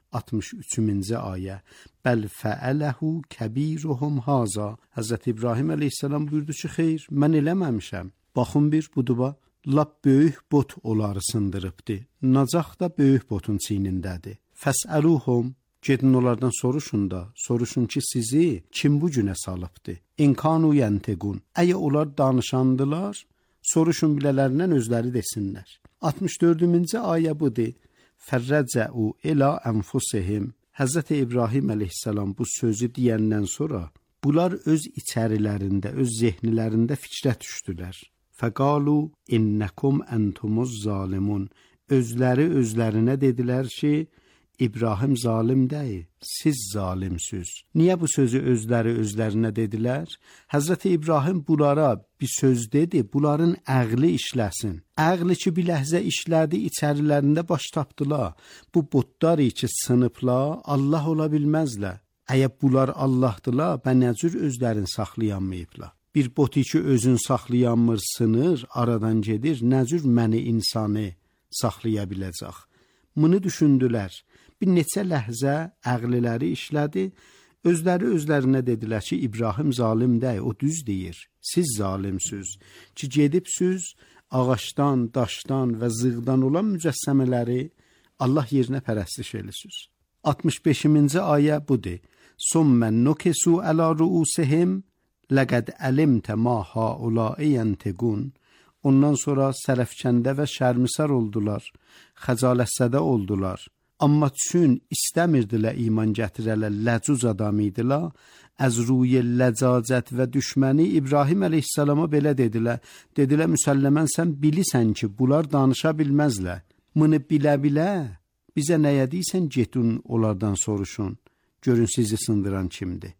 63-cü ayə. Bəl fəələhu kəbiruhum haza. Həzrət İbrahim əleyhissalam buyurdu ki, xeyr, mən eləməmişəm. Baxın bir, buduba, lap böyük bot onları sındırıbdı. Nacaq da böyük botun çiynindədir. Fəsəluhum, gedin onlardan soruşun da, soruşun ki, sizi kim bu günə salıbdı? İnkanu yəntequn. Əgər onlar danışandılar, soruşun bilələrindən özləri desinlər. 64-cü ayə budur. Fərrəcəu ilə ənfusihim. Həzrət İbrahim əleyhissalam bu sözü deyəndən sonra bunlar öz içərilərində, öz zehnilərində fikrə düşdülər. Fəqalu innəkum əntumuz zalimun. Özləri özlərinə dedilər ki, İbrahim zalim deyil, siz zalimsiniz. Niyə bu sözü özləri özlərinə dedilər? Həzrət İbrahim bunlara bir söz dedi, bunların əqli işləsin. Əqli ki bir ləhzə işlədi, içərilərində baş tapdılar. Bu butlar ki sınıblar, Allah ola bilməzlər. Əgər bunlar Allahdılar, bə nə cür özlərini saxlayamayıblar? Bir boti ki özün saxlayanmır, sınır, aradan gedir, nə cür məni insanı saxlaya biləcək? Bunu düşündülər. Bir neçə ləhzə əqliləri işlədi, özləri özlərinə dedilər ki, İbrahim zalim deyil, o düz deyir. Siz zalimsiniz ki, gedibsiniz ağaçdan, daşdan və zığdan olan mücəssəmələri Allah yerinə pərəstiş edirsiniz. 65-ci ayə budur. Summə nukisu əla ruusihim ləqəd əlimtə ma haulai yəntequn. Ondan sonra sərəfkəndə və şərmisər oldular, xəcalətdə oldular. Amma çün istəmirdilər iman gətirələr, ləcuz adam idilər. Əz ruy ləcacət və düşməni İbrahim əleyhissalama belə dedilər. Dedilər, müsəlləmən sən bilirsən ki, bunlar danışa bilməzlər. Bunu bilə-bilə bizə nəyə deyirsən, getun onlardan soruşun. Görün sizi sındıran kimdir?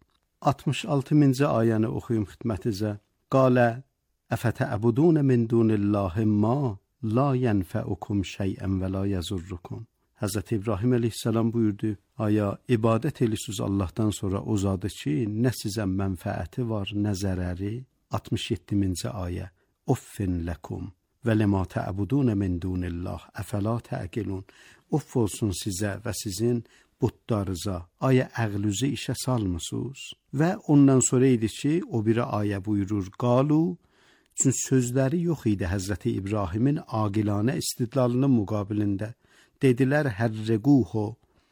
66-cı ayəni oxuyum xidmətinizə. Qalə əfətəəbudun min dunillahi ma la yənfəukum şeyən və la yəzurrukum. Həzrət İbrahim əleyhissalam buyurdu, aya ibadət edirsiniz Allahdan sonra o zadı ki, nə sizə mənfəəti var, nə zərəri? 67-ci ayə. Uffin ləkum və ləmə tə'budun min dunillah əfəla tə'qilun. Uff olsun sizə və sizin butlarınıza, aya əqlünüzü işə salmısınız? Və ondan sonra idi ki, o biri ayə buyurur, qalu, çünki sözləri yox idi Həzrəti İbrahimin aqilanə istidlalının müqabilində. Dedilər, hərrəquhu,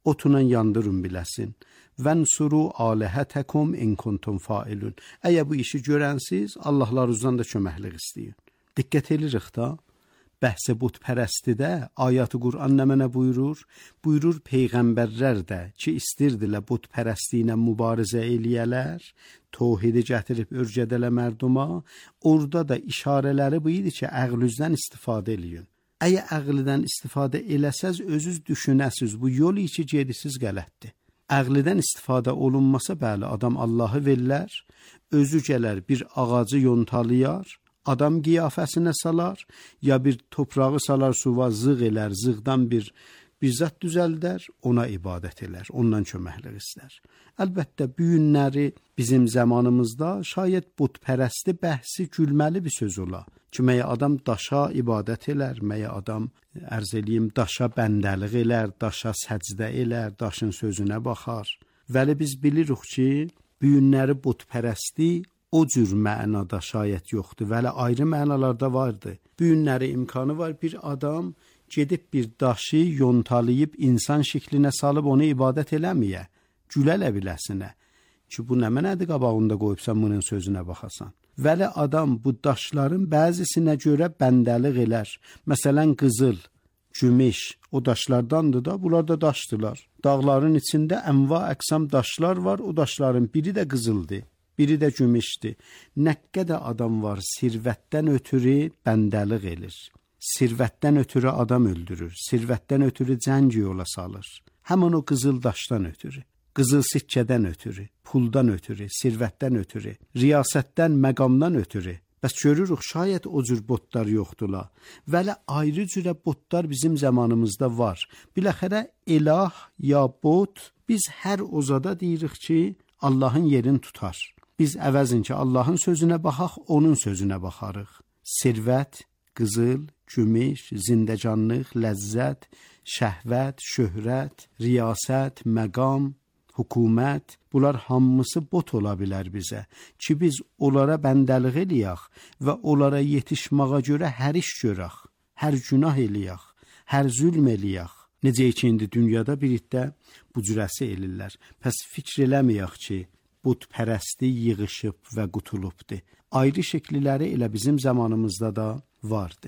otunan yandırın biləsin. Vənsuru alihətəkum in kuntum failun. Əgər bu işi görənsiz, Allahlarınızdan da köməklik istəyin. Diqqət edirik da, bəhsə butpərəstidə ayəti Qur'an nə mənə buyurur? Buyurur peyğəmbərlər də ki, istirdilər butpərəsti ilə mübarizə eləyələr, tövhidi gətirib örgədələ mərduma, orada da işarələri bu idi ki, əqlünüzdən istifadə eləyin. Əgər əqlidən istifadə eləsəz, özünüz düşünəsiz, bu yol ki, gedisiz qələtdir. Əqlidən istifadə olunmasa, bəli, adam Allahı verlər, özü gələr bir ağacı yontalayar, adam qiyafəsinə salar, ya bir toprağı salar suva, zığ elər, zığdan bir zat düzəldər, ona ibadət elər, ondan köməklik istər. Əlbəttə, bu günləri bizim zamanımızda şayət butpərəsti bəhsi gülməli bir söz ola. Ki, məyə adam daşa ibadət elər, məyə adam, ərz eləyim, daşa bəndəlik elər, daşa səcdə elər, daşın sözünə baxar. Vəli biz bilirik ki, bu günləri butpərəsti o cür mənada şayət yoxdur, vəli ayrı mənalarda vardı. Bu günləri imkanı var, bir adam gedib bir daşı yontalayıb insan şəklinə salıb onu ibadət eləməyə, gülələ biləsinə. Ki, bu nə mənədir qabağında qoyubsan, bunun sözünə baxasan. Vəli adam bu daşların bəzisinə görə bəndəlik elər. Məsələn, qızıl, gümüş, o daşlardandır da, bunlar da daşdılar. Dağların içində ənva əqsam daşlar var, o daşların biri də qızıldır, biri də gümüşdür. Nə qədər adam var, sirvətdən ötürü bəndəlik elir. Sirvətdən ötürü adam öldürür, sirvətdən ötürü cəng yola salır. Həmin o qızıl daşdan ötürü. Qızıl sikkədən ötürü, puldan ötürü, sirvətdən ötürü, riyasətdən, məqamdan ötürü. Bəs görürük, şayət o cür botlar yoxdurlar. Vəli ayrı cürə botlar bizim zamanımızda var. Biləxərə ilah ya bot, biz hər ozada deyirik ki, Allahın yerini tutar. Biz əvəzin ki, Allahın sözünə baxaq, onun sözünə baxarıq. Sirvət, qızıl, gümüş, zindəcanlıq, ləzzət, şəhvət, şöhrət, riyasət, məqam, hökumət, bunlar hamısı bot ola bilər bizə. Ki biz onlara bəndəlik eləyək və onlara yetişməyə görə hər iş görək, hər günah eləyək, hər zülm eləyək. Necə ki, indi dünyada bir iddə bu cürəsi elirlər. Pəs fikr eləməyək ki, butpərəsti yığışıb və qutulubdur. Ayrı şəkilləri elə bizim zamanımızda da vardı.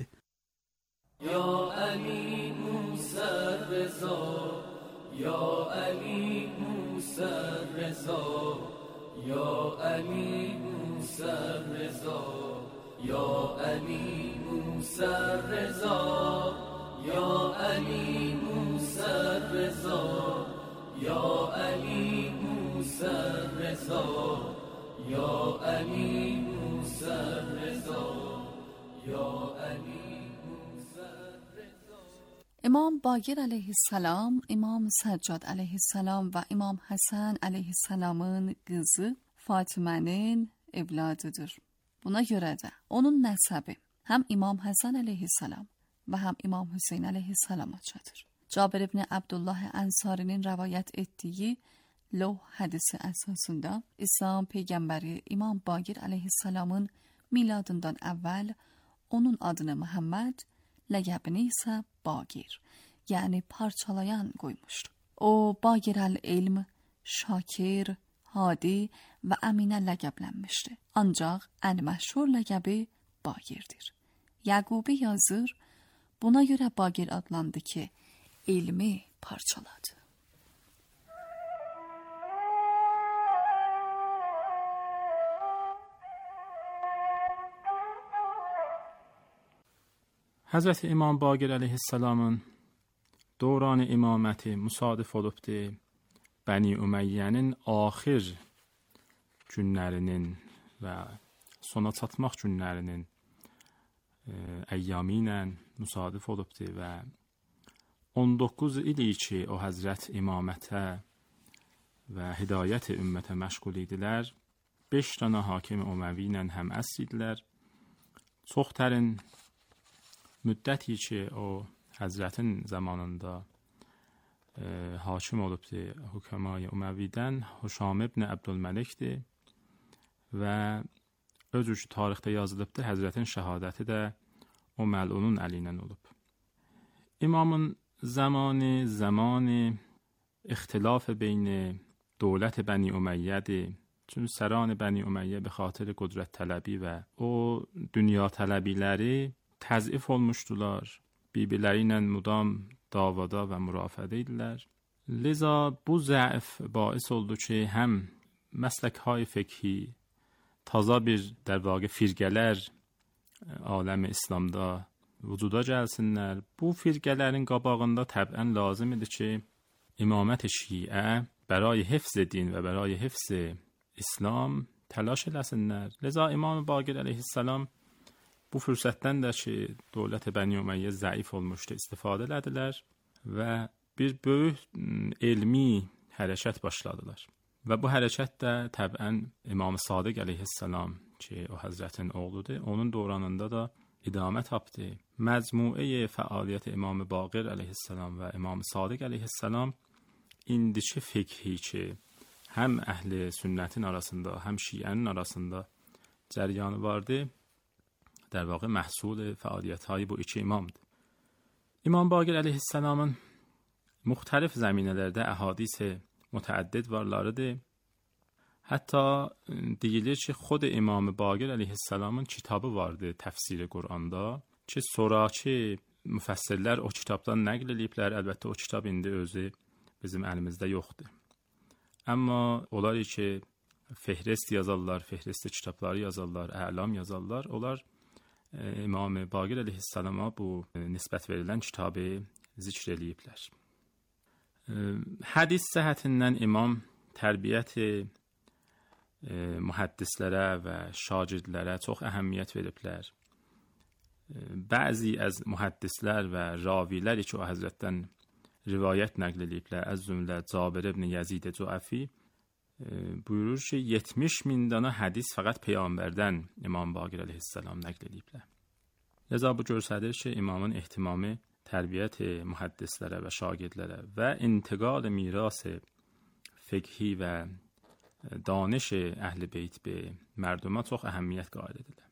Ya Ali Musa Reza, Ya Ali Musa Reza, Ya Ali Musa Reza, Ya Ali Musa Reza, Ya Ali Musa Reza, Ya Ali Musa Reza, Ya Ali Musa Reza, Ya Ali. امام باقر علیه السلام, İmam Səccad aleyhisselam və İmam Həsən aleyhisselamın qızı Fatimənin evladıdır. Buna görə də onun nəsəbi həm İmam Həsən aleyhisselam və həm İmam Hüseyin aleyhisselama çatır. Cabir ibn Abdullah Ənsarinin rəvayət etdiyi Loh hədisi əsasında İslam peyğəmbəri İmam Baqir aleyhisselamın miladından əvvəl onun adını Məhəmməd, ləqəbini isə Baqir, yəni parçalayan qoymuşdu. O, Baqir əl-ilm, Şakir, Hadi və Əminə ləqəblənmişdi. Ancaq ən məşhur ləqəbi Baqirdir. Yaqubi yazır, buna görə Baqir adlandı ki, ilmi parçaladı. Həzrəti İmam Baqir əleyhissalamın dövran imaməti müsadif olubdur Bəni Üməyyənin axir günlərinin və sona çatmaq günlərinin əyyamı ilə müsadif olubdur və 19 ili ki o həzrət imamətə və hidayət ümmətə məşğul idilər. 5 dənə hakim Üməvi ilə həm əsr idilər. Çox tərin müddəti ki o həzrətin zamanında hakim olubdur hükəmay Üməvidən Huşam ibn Əbdülməlikdir və özü ki tarixdə yazılıbdır, həzrətin şəhadəti də o məlunun əli ilə olub. İmamın zamanı اختلاف بین دولت بنی امیه، چون سران بنی امیه به خاطر qudret tələbi və o dünya tələbiləri təzif olmuşdular. Bir-birləri ilə mudam davada və mürafədə idilər. Liza bu zəif باعث oldu ki, həm məsləkهای fekhi, taza bir در واقع firqələr aləm İslamda vücuda gəlsinlər. Bu firqələrin qabağında təbən lazım idi ki, imamət şiə برای حفظ دین و برای حفظ اسلام تلاش eləsinlər. Liza İmam Baqir əleyhissalam bu fürsətdən də ki, dövlət Bəni Umayyə zəif olmuşdu, istifadə elədilər və bir böyük elmi hərəkət başladılar. Və bu hərəkət də təbən İmam Sadiq əleyhissalam ki, o həzrətin oğludur, onun dövrünündə də idamə tapdı. Məcmuə fəaliyyət İmam Baqir əleyhissalam və İmam Sadiq əleyhissalam indiki fikhi ki, həm əhli sünnətin arasında, həm şiənin arasında cəryanı vardı, در واقع محصول فعالیت‌های bu iki imamdır. İmam Baqir əleyhissalamın müxtəlif zəminələrdə əhadis mütəəddid varlarıdır. Hətta deyilir ki, xod İmam Baqir əleyhissalamın kitabı vardı təfsiri Quranda ki, sonrakı müfəssirlər o kitabdan nəql ediblər. Əlbəttə o kitab indi özü bizim əlimizdə yoxdur. Amma onlar ki, fehrist yazarlar, fehrist kitabları yazarlar, əlam yazarlar, onlar İmam Baqir əleyhissalama bu nisbət verilən kitabı zikr ediblər. Hədis səhhətindən imam tərbiyyət mühəddislərə və şagirdlərə çox əhəmiyyət veriblər. Bəzi az mühəddislər və ravilər ki, o həzrətdən rivayət nəql ediblər, az cümlə Cabir ibn Yazid Cuafi buyurur ki, 70,000 dana hədis fəqət peyğəmbərdən İmam Baqir əleyhissalam nəql ediblər. Liza bu göstərir ki, imamın ehtimamı tərbiyyət mühəddislərə və şagirdlərə və intiqal miras fiqhi və دانش اهل بیت به مردم çox əhəmiyyət qaid edilir.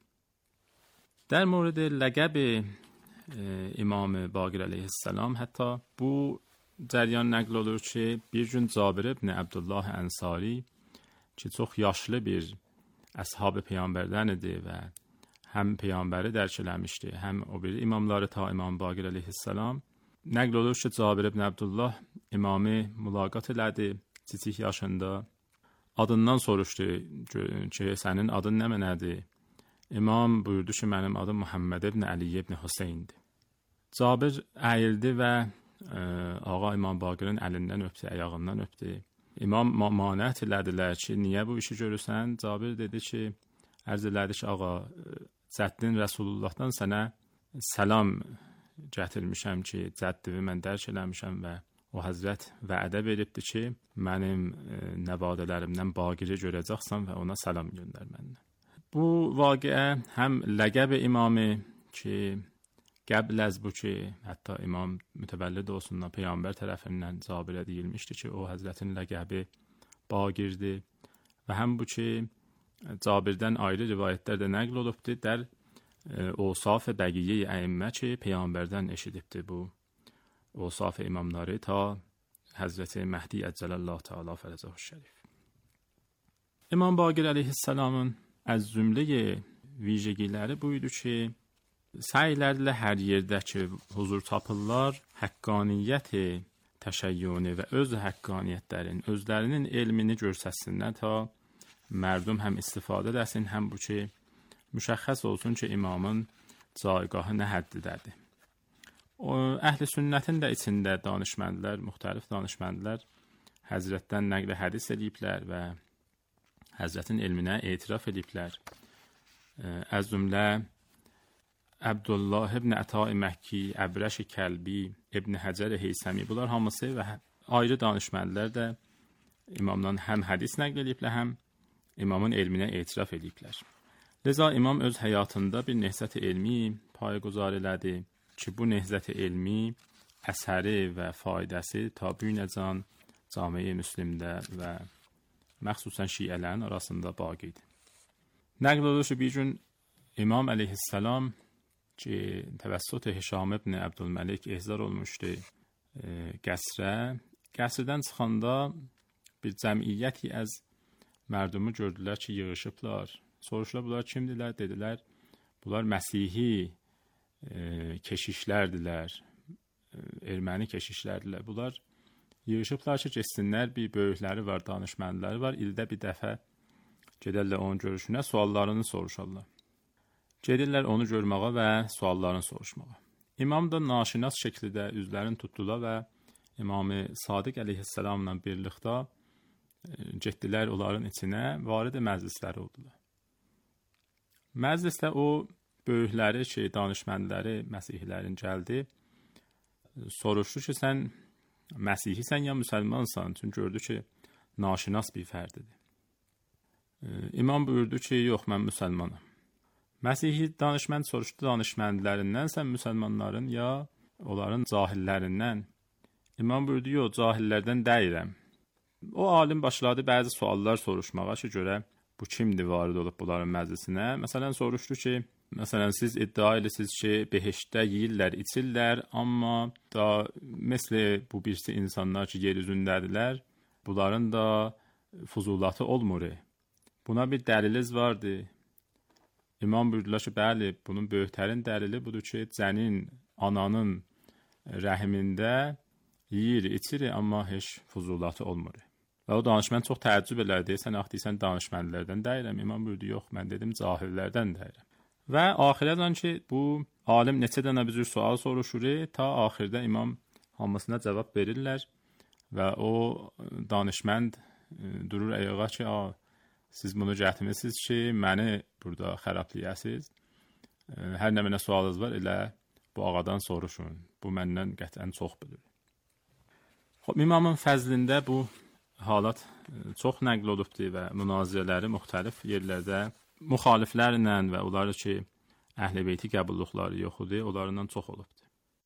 در مورد لقب İmam Baqir əleyhissalam hətta bu cəryan nəql olur ki, bir gün Cabir ibn Abdullah Ənsari ki, çox yaşlı bir əshab peyğəmbərdən idi və həm peyğəmbəri dərk eləmişdi, həm o bir imamları ta İmam Baqir əleyhissalam nəql olur ki, Cabir ibn Abdullah imamı mülaqat elədi kiçik yaşında. Adından soruşdu ki, sənin adın nə mənədir? İmam buyurdu ki, mənim adım Muhammed ibn Ali ibn Hüseyndir. Cabir əyildi və ağa İmam Baqirin əlindən öpdü, ayağından öpdü. İmam mamanət elədilər ki, niyə bu işi görürsən? Cabir dedi ki, ərz elədi ki, ağa, cəddin Rəsulullahdan sənə səlam gətirmişəm ki, cəddimi mən dərk eləmişəm və o həzrət vədə veribdi ki, mənim nəvadələrimdən Baqiri görəcəksən və ona səlam göndər məndən. Bu vaqiə həm ləqəb imamı ki, qəbl az bu ki, hətta imam mütəvəllid olsundan Peyğəmbər tərəfindən Cabirə deyilmişdi ki, o həzrətin ləqəbi Baqirdir və həm bu ki, Cabirdən ayrı rivayətlər də nəql olubdur, dər Osaf bəqiyyə əimmə ki, Peyğəmbərdən eşidibdir bu Osaf imamları ta Həzrəti Məhdi Əcələllah Teala Fərəcəhu Şərif. İmam Baqir əleyhissalamın az cümlə vijəgiləri buydu ki, səylərlə hər yerdə ki, huzur tapırlar, həqqaniyyət təşəyyuni və öz həqqaniyyətlərin, özlərinin elmini görsəsinlər ta mərdum həm istifadə edəsin, həm bu ki, müşəxəs olsun ki, imamın caigahı nə həddidədir. Əhl-i sünnətin də içində danışməndilər, müxtəlif danışməndilər Həzrətdən nəql hədis ediblər və Həzrətin elminə etiraf ediblər. Az cümlə Abdullah ibn Ətai Məkki, Əbrəş Kəlbi, İbn Həcər Heysəmi, bunlar hamısı və ayrı danışməndilər də imamdan həm hədis nəql ediblər, həm imamın elminə etiraf ediblər. Liza imam öz həyatında bir nehzət elmi payğuzar elədi ki, bu nehzət elmi əsəri və faydəsi ta büyünəcən cami-i müslimdə və məxsusən şiələrin arasında baqidir. Nəql olur ki, bir gün İmam əleyhissalam ki, təvəssüt Hişam ibn Abdülməlik ehzar olmuşdu qəsrə, qəsrdən çıxanda bir cəmiyyəti az mərdumu gördülər ki, yığışıblar. Soruşdular, bunlar kimdilər? Dedilər, bunlar Məsihi keşişlərdilər, erməni keşişlərdilər. Bunlar yığışıblar ki, getsinlər, bir böyükləri var, danışmanları var. İldə bir dəfə gedərlər onun görüşünə, suallarını soruşarlar. Gedirlər onu görməyə və suallarını soruşmağa. İmam da naşinas şəkildə üzlərini tutdular və İmam-ı Sadiq əleyhissalamla birlikdə getdilər onların içinə, varid məclisləri oldular. Məclisdə o böyükləri ki, danışmanları, məsihlərin gəldi, soruşdu ki, sən Məsihisən ya müsəlmansan? Çünki gördü ki, naşinas bir fərdidir. İmam buyurdu ki, yox, mən müsəlmanam. Məsihi danışmand soruşdu danışmandlərindən, sən müsəlmanların ya onların cahillərindən? İmam buyurdu, yox, cahillərdən deyiləm. O alim başladı bəzi suallar soruşmağa ki, görə bu kimdir varid olub bunların məclisinə? Məsələn, soruşdu ki, siz iddia edirsiniz ki, behiştdə yeyirlər, içirlər, amma da məsələ bu birisi insanlar ki, yer üzündədirlər, bunların da fuzulatı olmur. Buna bir dəliliniz vardı. İmam buyurdular ki, bəli, bunun böyüklərin dəlili budur ki, cənin, ananın rəhimində yeyir, içir, amma heç fuzulatı olmur. Və o danışmən çox təəccüb elədi. Sən deyirsən danışmanlardan deyirəm. İmam buyurdu, yox, mən dedim cahillərdən deyirəm. Və axirədən ki, bu alim neçə dənə bir sual soruşur, ta axirdə imam hamısına cavab verirlər və o danışmən durur ayağa ki, siz bunu gətirmisiniz ki, məni burada xərabləyəsiniz. Hər nə mənə sualınız var, elə bu ağadan soruşun. Bu məndən qətlən çox bilir. İmamın fəzlində bu halat çox nəql olubdur və münazirələri müxtəlif yerlərdə müxaliflərlə və onları ki, əhl-i beyti qəbulluqları yoxudur, onlarından çox olubdur.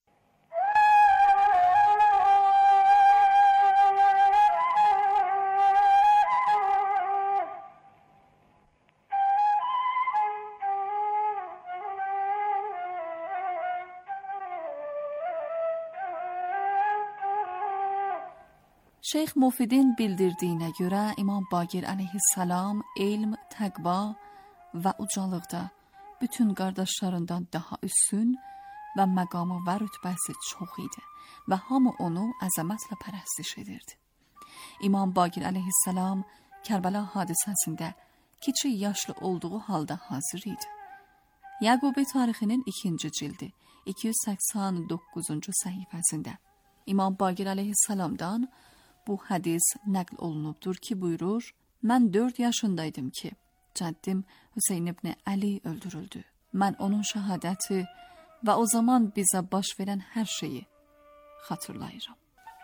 Şeyx Mufidin bildirdiyinə görə İmam Baqir əleyhissalam elm, təqva və ucalıqda bütün qardaşlarından daha üstün və məqamı və rütbəsi çox idi və hamı onu əzəmətlə pərəstiş edirdi. İmam Baqir əleyhissalam Kərbəla hadisəsində kiçik yaşlı olduğu halda hazır idi. Yaqubi tarixinin 2-ci cildi 289-cu səhifəsində İmam Baqir əleyhissalamdan bu hədis nəql olunubdur ki, buyurur, mən 4 yaşındaydım ki, cəddim Hüseyn ibn Əli öldürüldü. Mən onun şəhadəti və o zaman bizə baş verən hər şeyi xatırlayıram.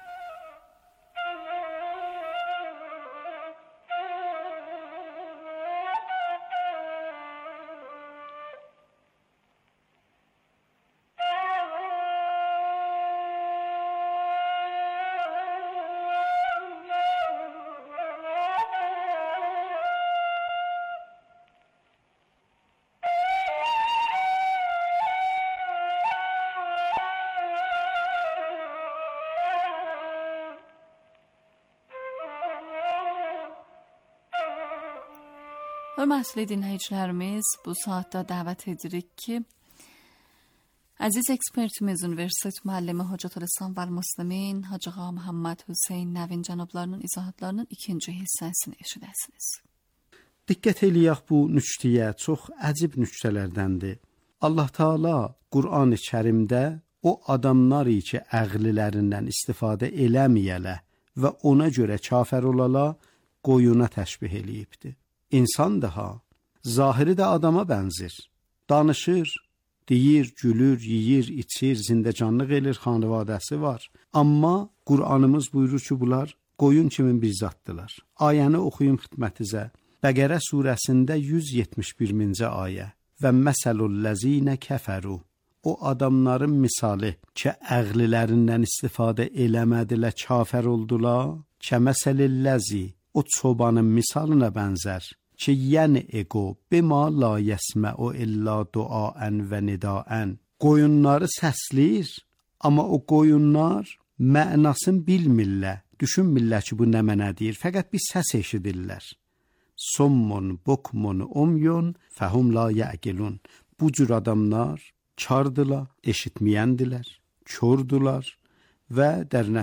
Hörmətli dinləyicilərimiz, bu saatda dəvət edirik ki, əziz ekspertimiz Universitet müəllimi Hocatülislam və Müslimin Hacı Ağa Məhəmməd Hüseyn Nəvin cənablarının izahatlarının 2-ci hissəsini eşidəsiniz. Diqqət eləyək bu nüktəyə, çox əcib nüktələrdəndir. Allah Taala Qur'an-ı Kərimdə o adamlar ki, əqlilərindən istifadə eləməyələ və ona görə kafir olala qoyuna təşbih eləyibdir. İnsan daha, zahiri də adama bənzir. Danışır, deyir, gülür, yeyir, içir, zindəcanlıq elir, xanvadəsi var. Amma Qur'anımız buyurur ki, bunlar qoyun kimi bir zatdılar. Ayəni oxuyum xidmətinizə. Bəqərə surəsində 171-ci ayə. Və məsəlul-ləzinə kəfəru. O adamların misalı ki, əqlilərindən istifadə eləmədilər, kafir oldular. Kəməsəlil-ləzi. O çobanın misalına bənzər. Ki yəni ego bima la yesma'u illa duaen və nidaen. Qoyunları səsləyir, amma o qoyunlar mənasını bilmirlər. düşünmürlər ki, bu nə mənədir, fəqət bir səs eşidirlər. Sommun, bukmun, umyun, fəhum la yəqilun. Bu cür adamlar kardılar, eşitməyəndirlər, kördülər və der